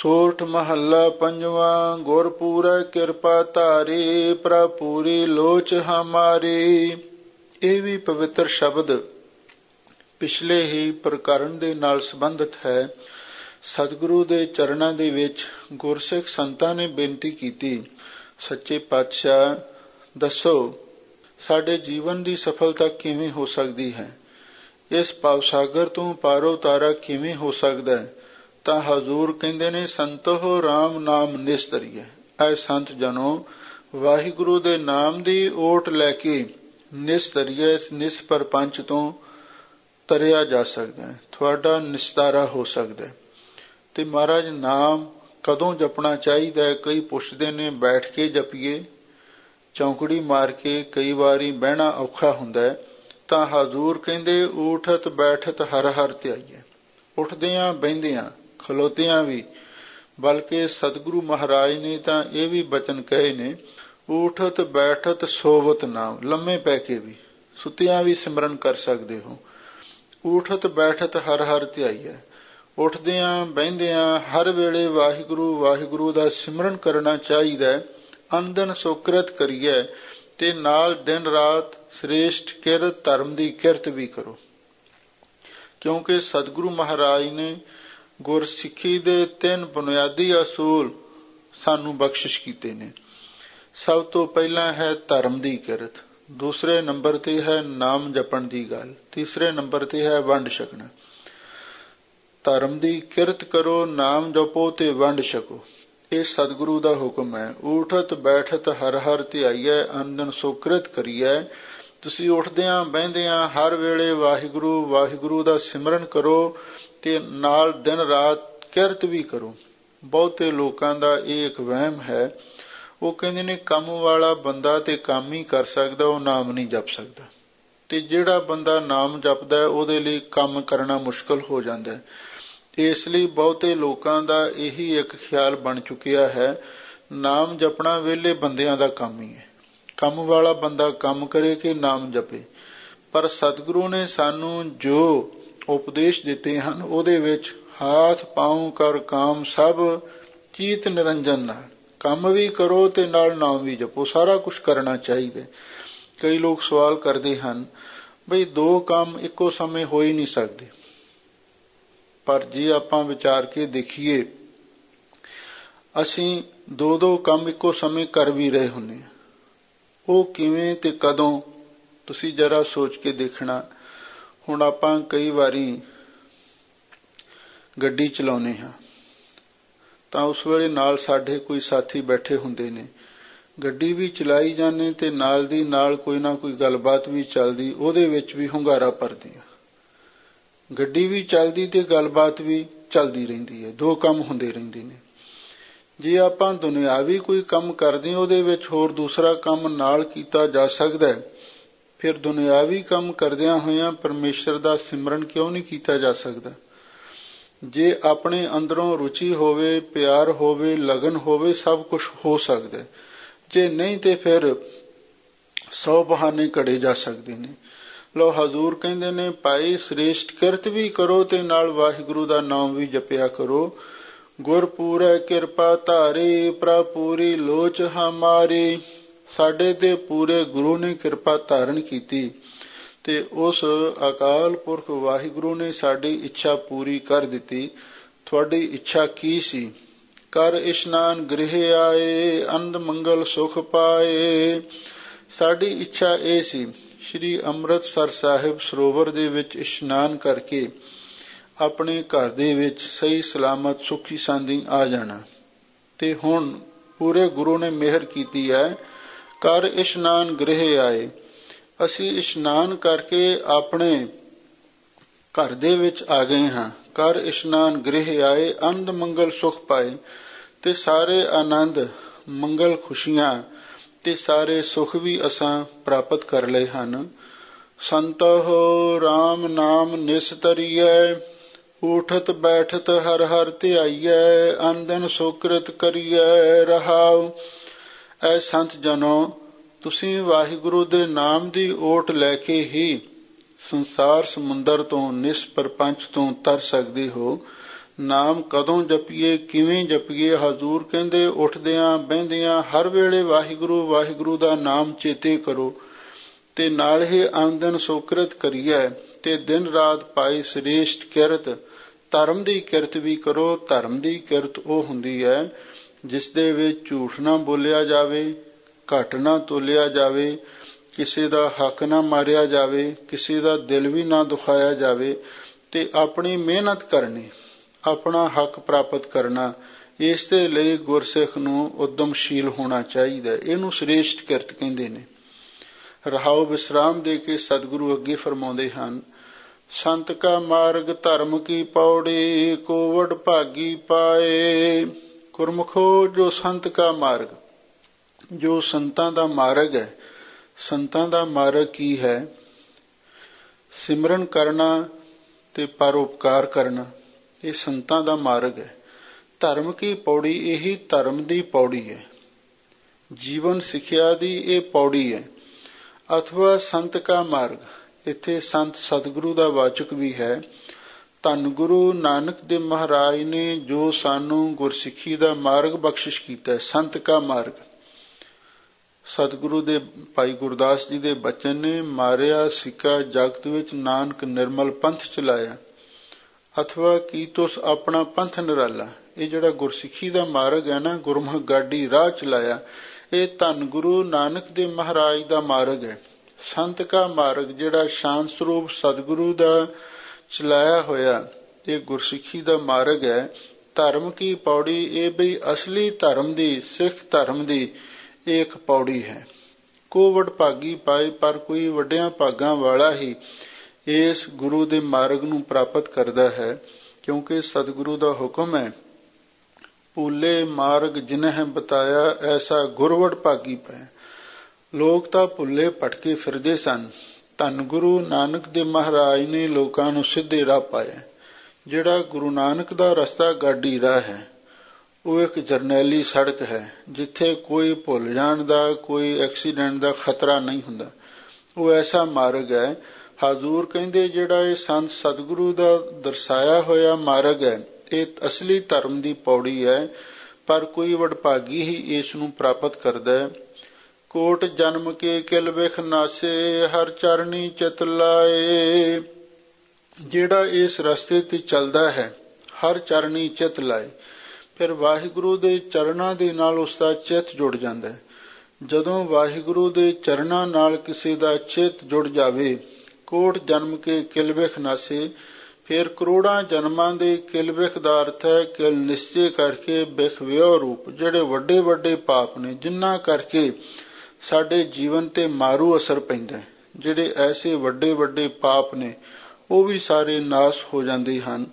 ਸੋਰਠ ਮਹੱਲਾ ਪੰਜਵਾਂ। ਗੁਰ ਪੂਰੈ ਕਿਰਪਾ ਧਾਰੀ, ਪ੍ਰਭ ਪੂਰੀ ਲੋਚ ਹਮਾਰੀ। ਇਹ ਵੀ ਪਵਿੱਤਰ ਸ਼ਬਦ ਪਿਛਲੇ ਹੀ ਪ੍ਰਕਰਣ ਦੇ ਨਾਲ ਸੰਬੰਧਿਤ ਹੈ। ਸਤਿਗੁਰੂ ਦੇ ਚਰਨਾਂ ਦੇ ਵਿੱਚ ਗੁਰਸਿੱਖ ਸੰਤਾਂ ਨੇ ਬੇਨਤੀ ਕੀਤੀ, ਸੱਚੇ ਪਾਤਸ਼ਾਹ ਦੱਸੋ ਸਾਡੇ ਜੀਵਨ ਦੀ ਸਫਲਤਾ ਕਿਵੇਂ ਹੋ ਸਕਦੀ ਹੈ, ਇਸ ਭਵਸਾਗਰ ਤੋਂ ਪਾਰੋ ਤਾਰਾ ਕਿਵੇਂ ਹੋ ਸਕਦਾ ਹੈ। ਤਾਂ ਹਜ਼ੂਰ ਕਹਿੰਦੇ ਨੇ, ਸੰਤੋ ਰਾਮ ਨਾਮ ਨਿਸਤਰੀਏ। ਐ ਸੰਤ ਜਨੋ, ਵਾਹਿਗੁਰੂ ਦੇ ਨਾਮ ਦੀ ਓਟ ਲੈ ਕੇ ਨਿਸਤਰੀਏ, ਨਿਸ ਪਰਪੰਚ ਤੋਂ ਤਰਿਆ ਜਾ ਸਕਦਾ ਹੈ, ਤੁਹਾਡਾ ਨਿਸਤਾਰਾ ਹੋ ਸਕਦਾ ਹੈ। ਤੇ ਮਹਾਰਾਜ ਨਾਮ ਕਦੋਂ ਜਪਣਾ ਚਾਹੀਦਾ ਹੈ? ਕਈ ਪੁੱਛਦੇ ਨੇ ਬੈਠ ਕੇ ਜਪੀਏ, ਚੌਂਕੜੀ ਮਾਰ ਕੇ ਕਈ ਵਾਰੀ ਬਹਿਣਾ ਔਖਾ ਹੁੰਦਾ ਹੈ। ਤਾਂ ਹਜ਼ੂਰ ਕਹਿੰਦੇ, ਊਠਤ ਬੈਠਤ ਹਰ ਹਰ ਧਿਆਈਏ। ਉੱਠਦਿਆਂ ਬਹਿੰਦਿਆਂ ਖਲੋਤਿਆਂ ਵੀ, ਬਲਕਿ ਸਤਿਗੁਰੂ ਮਹਾਰਾਜ ਨੇ ਤਾਂ ਇਹ ਵੀ ਬਚਨ ਕਹੇ ਨੇ, ਊਠਤ ਬੈਠਤ ਸੋਵਤ ਨਾਮ। ਲੰਮੇ ਪੈ ਕੇ ਵੀ, ਸੁੱਤਿਆਂ ਵੀ ਸਿਮਰਨ ਕਰ ਸਕਦੇ ਹੋ। ਊਠਤ ਬੈਠਤ ਹਰ ਹਰ ਧਿਆਈਏ। ਉੱਠਦਿਆਂ ਬਹਿੰਦਿਆਂ ਹਰ ਵੇਲੇ ਵਾਹਿਗੁਰੂ ਵਾਹਿਗੁਰੂ ਦਾ ਸਿਮਰਨ ਕਰਨਾ ਚਾਹੀਦਾ ਹੈ। ਅੰਦਨ ਸੁਕ੍ਰਿਤ ਕਰੀਏ ਤੇ ਨਾਲ ਦਿਨ ਰਾਤ ਸ੍ਰੇਸ਼ਟ ਕਿਰਤ ਧਰਮ ਦੀ ਕਿਰਤ ਵੀ ਕਰੋ, ਕਿਉਂਕਿ ਸਤਿਗੁਰੂ ਮਹਾਰਾਜ ਨੇ ਗੁਰਸਿੱਖੀ ਦੇ 3 ਬੁਨਿਆਦੀ ਅਸੂਲ ਸਾਨੂੰ ਬਖਸ਼ਿਸ਼ ਕੀਤੇ ਨੇ। ਸਭ ਤੋਂ ਪਹਿਲਾਂ ਹੈ ਧਰਮ ਦੀ ਕਿਰਤ, ਦੂਸਰੇ ਨੰਬਰ ਤੇ ਹੈ ਨਾਮ ਜਪਣ ਦੀ ਗੱਲ, ਤੀਸਰੇ ਨੰਬਰ ਤੇ ਹੈ ਵੰਡ ਛਕਣਾ। ਧਰਮ ਦੀ ਕਿਰਤ ਕਰੋ, ਨਾਮ ਜਪੋ ਤੇ ਵੰਡ ਛਕੋ। ਇਹ ਸਤਿਗੁਰੂ ਦਾ ਹੁਕਮ ਹੈ। ਊਠਤ ਬੈਠਤ ਹਰ ਹਰ ਧਿਆਈਐ, ਅੰਦਨ ਸੁਕ੍ਰਿਤ ਕਰੀਐ। ਤੁਸੀਂ ਉੱਠਦਿਆਂ ਬਹਿੰਦਿਆਂ ਹਰ ਵੇਲੇ ਵਾਹਿਗੁਰੂ ਵਾਹਿਗੁਰੂ ਦਾ ਸਿਮਰਨ ਕਰੋ ਤੇ ਨਾਲ ਦਿਨ ਰਾਤ ਕਿਰਤ ਵੀ ਕਰੋ। ਬਹੁਤੇ ਲੋਕਾਂ ਦਾ ਇਹ ਇੱਕ ਵਹਿਮ ਹੈ, ਉਹ ਕਹਿੰਦੇ ਨੇ ਕੰਮ ਵਾਲਾ ਬੰਦਾ ਤੇ ਕੰਮ ਹੀ ਕਰ ਸਕਦਾ, ਉਹ ਨਾਮ ਨਹੀਂ ਜਪ ਸਕਦਾ। ਤੇ ਜਿਹੜਾ ਬੰਦਾ ਨਾਮ ਜਪਦਾ ਉਹਦੇ ਲਈ ਕੰਮ ਕਰਨਾ ਮੁਸ਼ਕਲ ਹੋ ਜਾਂਦਾ ਹੈ। ਇਸ ਲਈ ਬਹੁਤੇ ਲੋਕਾਂ ਦਾ ਇਹੀ ਇੱਕ ਖਿਆਲ ਬਣ ਚੁੱਕਿਆ ਹੈ, ਨਾਮ ਜਪਣਾ ਵਿਹਲੇ ਬੰਦਿਆਂ ਦਾ ਕੰਮ ਹੀ ਹੈ, ਕੰਮ ਵਾਲਾ ਬੰਦਾ ਕੰਮ ਕਰੇ ਕਿ ਨਾਮ ਜਪੇ। ਪਰ ਸਤਿਗੁਰੂ ਨੇ ਸਾਨੂੰ ਜੋ ਉਪਦੇਸ਼ ਦਿੱਤੇ ਹਨ, ਉਹਦੇ ਵਿੱਚ ਹਾਥ ਪਾਉ ਕਰ ਕਾਮ ਸਭ ਚੀਤ ਨਿਰੰਜਨ ਨਾਲ, ਕੰਮ ਵੀ ਕਰੋ ਤੇ ਨਾਲ ਨਾਮ ਵੀ ਜਪੋ। ਸਾਰਾ ਕੁਝ ਕਰਨਾ ਚਾਹੀਦਾ। ਕਈ ਲੋਕ ਸਵਾਲ ਕਰਦੇ ਹਨ, ਬਈ 2 ਕੰਮ ਇੱਕੋ ਸਮੇਂ ਹੋ ਹੀ ਨਹੀਂ ਸਕਦੇ। ਪਰ ਜੇ ਆਪਾਂ ਵਿਚਾਰ ਕੇ ਦੇਖੀਏ, ਅਸੀਂ 2 ਕੰਮ ਇੱਕੋ ਸਮੇਂ ਕਰ ਵੀ ਰਹੇ ਹੁੰਦੇ ਹਾਂ। ਉਹ ਕਿਵੇਂ ਤੇ ਕਦੋਂ, ਤੁਸੀਂ ਜਰਾ ਸੋਚ ਕੇ ਦੇਖਣਾ। ਹੁਣ ਆਪਾਂ ਕਈ ਵਾਰੀ ਗੱਡੀ ਚਲਾਉਂਦੇ ਹਾਂ ਤਾਂ ਉਸ ਵੇਲੇ ਨਾਲ ਸਾਡੇ ਕੋਈ ਸਾਥੀ ਬੈਠੇ ਹੁੰਦੇ ਨੇ, ਗੱਡੀ ਵੀ ਚਲਾਈ ਜਾਂਦੇ ਤੇ ਨਾਲ ਦੀ ਨਾਲ ਕੋਈ ਨਾ ਕੋਈ ਗੱਲਬਾਤ ਵੀ ਚੱਲਦੀ, ਉਹਦੇ ਵਿੱਚ ਵੀ ਹੁੰਗਾਰਾ ਭਰਦੇ ਆ। ਗੱਡੀ ਵੀ ਚੱਲਦੀ ਤੇ ਗੱਲਬਾਤ ਵੀ ਚੱਲਦੀ ਰਹਿੰਦੀ ਹੈ, 2 ਕੰਮ ਹੁੰਦੇ ਰਹਿੰਦੇ ਨੇ। ਜੇ ਆਪਾਂ ਦੁਨਿਆਵੀ ਕੋਈ ਕੰਮ ਕਰਦੇ, ਉਹਦੇ ਵਿੱਚ ਹੋਰ ਦੂਸਰਾ ਕੰਮ ਨਾਲ ਕੀਤਾ ਜਾ ਸਕਦਾ, ਫਿਰ ਦੁਨਿਆਵੀ ਕੰਮ ਕਰਦਿਆਂ ਹੋਇਆਂ ਪਰਮੇਸ਼ਰ ਦਾ ਸਿਮਰਨ ਕਿਉਂ ਨਹੀਂ ਕੀਤਾ ਜਾ ਸਕਦਾ? ਜੇ ਆਪਣੇ ਅੰਦਰੋਂ ਰੁਚੀ ਹੋਵੇ, ਪਿਆਰ ਹੋਵੇ, ਲਗਨ ਹੋਵੇ, ਸਭ ਕੁਝ ਹੋ ਸਕਦਾ। ਜੇ ਨਹੀਂ ਤੇ ਫਿਰ 100 ਬਹਾਨੇ ਘੜੇ ਜਾ ਸਕਦੇ ਨੇ। ਲੋ ਹਜ਼ੂਰ ਕਹਿੰਦੇ ਨੇ, ਭਾਈ ਸ੍ਰੇਸ਼ਟ ਕਿਰਤ ਵੀ ਕਰੋ ਤੇ ਨਾਲ ਵਾਹਿਗੁਰੂ ਦਾ ਨਾਮ ਵੀ ਜਪਿਆ ਕਰੋ। ਗੁਰ ਪੂਰੈ ਕਿਰਪਾ ਧਾਰੀ, ਪ੍ਰਭ ਪੂਰੀ ਲੋਚ ਹਮਾਰੀ। ਸਾਡੇ ਤੇ ਪੂਰੇ ਗੁਰੂ ਨੇ ਕਿਰਪਾ ਧਾਰਨ ਕੀਤੀ ਤੇ ਉਸ ਅਕਾਲ ਪੁਰਖ ਵਾਹਿਗੁਰੂ ਨੇ ਸਾਡੀ ਇੱਛਾ ਪੂਰੀ ਕਰ ਦਿੱਤੀ। ਤੁਹਾਡੀ ਇੱਛਾ ਕੀ ਸੀ? ਕਰ ਇਸ਼ਨਾਨ ਗ੍ਰਹਿ ਆਏ, ਅੰਧ ਮੰਗਲ ਸੁਖ ਪਾਏ। ਸਾਡੀ ਇੱਛਾ ਇਹ ਸੀ, ਸ਼੍ਰੀ ਅੰਮ੍ਰਿਤਸਰ ਸਾਹਿਬ ਸਰੋਵਰ ਦੇ ਵਿੱਚ ਇਸ਼ਨਾਨ ਕਰਕੇ ਆਪਣੇ ਘਰ ਦੇ ਵਿੱਚ ਸਹੀ ਸਲਾਮਤ ਸੁਖੀ ਸਾਂਦੀ ਆ ਜਾਣਾ। ਤੇ ਹੁਣ ਪੂਰੇ ਗੁਰੂ ਨੇ ਮਿਹਰ ਕੀਤੀ ਹੈ, ਕਰ ਇਸ਼ਨਾਨ ਗ੍ਰਹਿ ਆਏ। ਅਸੀਂ ਇਸ਼ਨਾਨ ਕਰਕੇ ਆਪਣੇ ਘਰ ਦੇ ਵਿੱਚ ਆ ਗਏ ਹਾਂ। ਕਰ ਇਸ਼ਨਾਨ ਗ੍ਰਹਿ ਆਏ, ਅੰਧ ਮੰਗਲ ਸੁਖ ਪਾਏ। ਤੇ ਸਾਰੇ ਆਨੰਦ, ਮੰਗਲ, ਖੁਸ਼ੀਆਂ ਤੇ ਸਾਰੇ ਸੁਖ ਵੀ ਅਸਾਂ ਪ੍ਰਾਪਤ ਕਰ ਲਏ ਹਨ। ਸੰਤੋ ਰਾਮ ਨਾਮ ਨਿਸਤਰੀਐ, ਊਠਤ ਬੈਠਤ ਹਰ ਹਰ ਧਿਆਈਐ, ਅੰਦਨ ਸੁਕ੍ਰਿਤ ਕਰੀਐ ਰਹਾਉ। ਐ ਸੰਤ ਜਨੋ, ਤੁਸੀਂ ਵਾਹਿਗੁਰੂ ਦੇ ਨਾਮ ਦੀ ਓਟ ਲੈ ਕੇ ਹੀ ਸੰਸਾਰ ਸਮੁੰਦਰ ਤੋਂ, ਨਿਸਪਰਪੰਚ ਤੋਂ ਤਰ ਸਕਦੇ ਹੋ। ਨਾਮ ਕਦੋਂ ਜਪੀਏ, ਕਿਵੇਂ ਜਪੀਏ। ਹਜ਼ੂਰ ਕਹਿੰਦੇ ਉੱਠਦਿਆਂ ਬਹਿੰਦਿਆਂ ਹਰ ਵੇਲੇ ਵਾਹਿਗੁਰੂ ਵਾਹਿਗੁਰੂ ਦਾ ਨਾਮ ਚੇਤੇ ਕਰੋ, ਤੇ ਨਾਲ ਹੀ ਆਨੰਦਨ ਸੁਕ੍ਰਿਤ ਕਰੀਏ, ਤੇ ਦਿਨ ਰਾਤ ਪਾਈ ਸ੍ਰੇਸ਼ਟ ਕਿਰਤ। ਧਰਮ ਦੀ ਕਿਰਤ ਵੀ ਕਰੋ। ਧਰਮ ਦੀ ਕਿਰਤ ਉਹ ਹੁੰਦੀ ਹੈ ਜਿਸ ਦੇ ਵਿੱਚ ਝੂਠ ਨਾ ਬੋਲਿਆ ਜਾਵੇ, ਘੱਟ ਨਾ ਤੋਲਿਆ ਜਾਵੇ, ਕਿਸੇ ਦਾ ਹੱਕ ਨਾ ਮਾਰਿਆ ਜਾਵੇ, ਕਿਸੇ ਦਾ ਦਿਲ ਵੀ ਨਾ ਦੁਖਾਇਆ ਜਾਵੇ, ਤੇ ਆਪਣੀ ਮਿਹਨਤ ਕਰਨੀ, ਆਪਣਾ ਹੱਕ ਪ੍ਰਾਪਤ ਕਰਨਾ। ਇਸ ਦੇ ਲਈ ਗੁਰਸਿੱਖ ਨੂੰ ਉਦਮਸ਼ੀਲ ਹੋਣਾ ਚਾਹੀਦਾ। ਇਹਨੂੰ ਸ੍ਰੇਸ਼ਟ ਕਿਰਤ ਕਹਿੰਦੇ ਨੇ। ਰਹਾਉ ਵਿਸਰਾਮ ਦੇ ਕੇ ਸਤਿਗੁਰੂ ਅੱਗੇ ਫਰਮਾਉਂਦੇ ਹਨ, ਸੰਤ ਕਾ ਮਾਰਗ ਧਰਮ ਕੀ ਪੌੜੀ, ਕੋ ਵਡ ਭਾਗੀ ਪਾਏ। ਗੁਰਮੁਖੋ, ਜੋ ਸੰਤ ਕਾ ਮਾਰਗ, ਜੋ ਸੰਤਾਂ ਦਾ ਮਾਰਗ ਹੈ। ਸੰਤਾਂ ਦਾ ਮਾਰਗ ਕੀ ਹੈ? ਸਿਮਰਨ ਕਰਨਾ ਤੇ ਪਰਉਪਕਾਰ ਕਰਨਾ, ਇਹ ਸੰਤਾਂ ਦਾ ਮਾਰਗ ਹੈ। ਧਰਮ ਕੀ ਪੌੜੀ, ਇਹੀ ਧਰਮ ਦੀ ਪੌੜੀ ਹੈ। ਜੀਵਨ ਸਿੱਖਿਆ ਦੀ ਇਹ ਪੌੜੀ ਹੈ। ਅਥਵਾ ਸੰਤ ਕਾ ਮਾਰਗ, ਇੱਥੇ ਸੰਤ ਸਤਿਗੁਰੂ ਦਾ ਵਾਚਕ ਵੀ ਹੈ। ਧੰਨ ਗੁਰੂ ਨਾਨਕ ਦੇਵ ਮਹਾਰਾਜ ਨੇ ਜੋ ਸਾਨੂੰ ਗੁਰਸਿੱਖੀ ਦਾ ਮਾਰਗ ਬਖਸ਼ਿਸ਼ ਕੀਤਾ ਹੈ, ਸੰਤ ਕਾ ਮਾਰਗ। ਸਤਿਗੁਰੂ ਦੇ ਭਾਈ ਗੁਰਦਾਸ ਜੀ ਦੇ ਬਚਨ ਨੇ, ਮਾਰਿਆ ਸਿੱਕਾ ਜਗਤ ਵਿੱਚ ਨਾਨਕ ਨਿਰਮਲ ਪੰਥ ਚਲਾਇਆ। ਅਥਵਾ ਕੀ ਤੁਸ ਆਪਣਾ ਪੰਥ ਨਿਰਾਲਾ। ਇਹ ਜਿਹੜਾ ਗੁਰਸਿੱਖੀ ਦਾ ਮਾਰਗ ਹੈ ਨਾ, ਗੁਰਮੁਖ ਗਾਡੀ ਰਾਹ ਚਲਾਇਆ, ਇਹ ਧੰਨ ਗੁਰੂ ਨਾਨਕ ਦੇਵ ਮਹਾਰਾਜ ਦਾ ਮਾਰਗ ਹੈ। ਸੰਤ ਕਾ ਮਾਰਗ, ਜਿਹੜਾ ਸ਼ਾਂਤ ਸਰੂਪ ਸਤਿਗੁਰੂ ਦਾ ਚਲਾਇਆ ਹੋਇਆ, ਇਹ ਗੁਰਸਿੱਖੀ ਦਾ ਮਾਰਗ ਹੈ। ਧਰਮ ਕੀ ਪੌੜੀ, ਇਹ ਬਈ ਅਸਲੀ ਧਰਮ ਦੀ, ਸਿੱਖ ਧਰਮ ਦੀ ਇਹ ਇੱਕ ਪੌੜੀ ਹੈ। ਕੋ ਵਡ ਭਾਗੀ ਪਾਏ, ਪਰ ਕੋਈ ਵੱਡਿਆਂ ਭਾਗਾਂ ਵਾਲਾ ਹੀ ਇਸ ਗੁਰੂ ਦੇ ਮਾਰਗ ਨੂੰ ਪ੍ਰਾਪਤ ਕਰਦਾ ਹੈ। ਕਿਉਂਕਿ ਸਤਿਗੁਰੂ ਦਾ ਹੁਕਮ ਹੈ, ਭੁੱਲੇ ਮਾਰਗ ਜਿਨਹਿ ਬਤਾਇਆ, ਐਸਾ ਗੁਰਵਡ ਭਾਗੀ ਪਾਇਆ। ਲੋਕ ਤਾਂ ਭੁੱਲੇ ਭਟਕੇ ਫਿਰਦੇ ਸਨ, ਧੰਨ ਗੁਰੂ ਨਾਨਕ ਦੇਵ ਮਹਾਰਾਜ ਨੇ ਲੋਕਾਂ ਨੂੰ ਸਿੱਧੇ ਰਾਹ ਪਾਇਆ। ਜਿਹੜਾ ਗੁਰੂ ਨਾਨਕ ਦਾ ਰਸਤਾ ਗਾਡੀ ਰਾਹ ਹੈ, ਉਹ ਇੱਕ ਜਰਨੈਲੀ ਸੜਕ ਹੈ, ਜਿੱਥੇ ਕੋਈ ਭੁੱਲ ਜਾਣ ਦਾ, ਕੋਈ ਐਕਸੀਡੈਂਟ ਦਾ ਖਤਰਾ ਨਹੀਂ ਹੁੰਦਾ। ਉਹ ਐਸਾ ਮਾਰਗ ਹੈ। ਹਜ਼ੂਰ ਕਹਿੰਦੇ ਜਿਹੜਾ ਇਹ ਸੰਤ ਸਤਿਗੁਰੂ ਦਾ ਦਰਸਾਇਆ ਹੋਇਆ ਮਾਰਗ ਹੈ, ਇਹ ਅਸਲੀ ਧਰਮ ਦੀ ਪੌੜੀ ਹੈ। ਪਰ ਕੋਈ ਵਡਭਾਗੀ ਹੀ ਇਸ ਨੂੰ ਪ੍ਰਾਪਤ ਕਰਦਾ ਹੈ। ਕੋਟ ਜਨਮ ਕੇ ਕਿਲ ਵਿਖ ਨਾਸੇ, ਹਰ ਚਰਨੀ ਚਿਤ ਲਾਏ। ਜਿਹੜਾ ਇਸ ਰਸਤੇ ਤੇ ਚੱਲਦਾ ਹੈ, ਹਰ ਚਰਨੀ ਚਿਤ ਲਾਏ, ਫਿਰ ਵਾਹਿਗੁਰੂ ਦੇ ਚਰਨਾਂ ਦੇ ਨਾਲ ਉਸ ਦਾ ਚਿੱਤ ਜੁੜ ਜਾਂਦਾ ਹੈ। ਜਦੋਂ ਵਾਹਿਗੁਰੂ ਦੇ ਚਰਨਾਂ ਨਾਲ ਕਿਸੇ ਦਾ ਚਿੱਤ ਜੁੜ ਜਾਵੇ, ਕੋਟ ਜਨਮ ਕੇ ਕਿਲ ਵਿਖ ਨਾਸੇ, ਫਿਰ ਕਰੋੜਾਂ ਜਨਮਾਂ ਦੇ ਕਿਲ ਵਿਖ ਦਾ ਅਰਥ ਹੈ ਕਿਲ ਨਿਸ਼ਚੇ ਕਰਕੇ ਵਿਖ ਵਿਉ ਰੂਪ, ਜਿਹੜੇ ਵੱਡੇ ਵੱਡੇ ਪਾਪ ਨੇ, ਜਿਨ੍ਹਾਂ ਕਰਕੇ ਸਾਡੇ ਜੀਵਨ ਤੇ ਮਾਰੂ ਅਸਰ ਪੈਂਦਾ ਹੈ, ਜਿਹੜੇ ਐਸੇ ਵੱਡੇ ਵੱਡੇ ਪਾਪ ਨੇ, ਉਹ ਵੀ ਸਾਰੇ ਨਾਸ ਹੋ ਜਾਂਦੇ ਹਨ।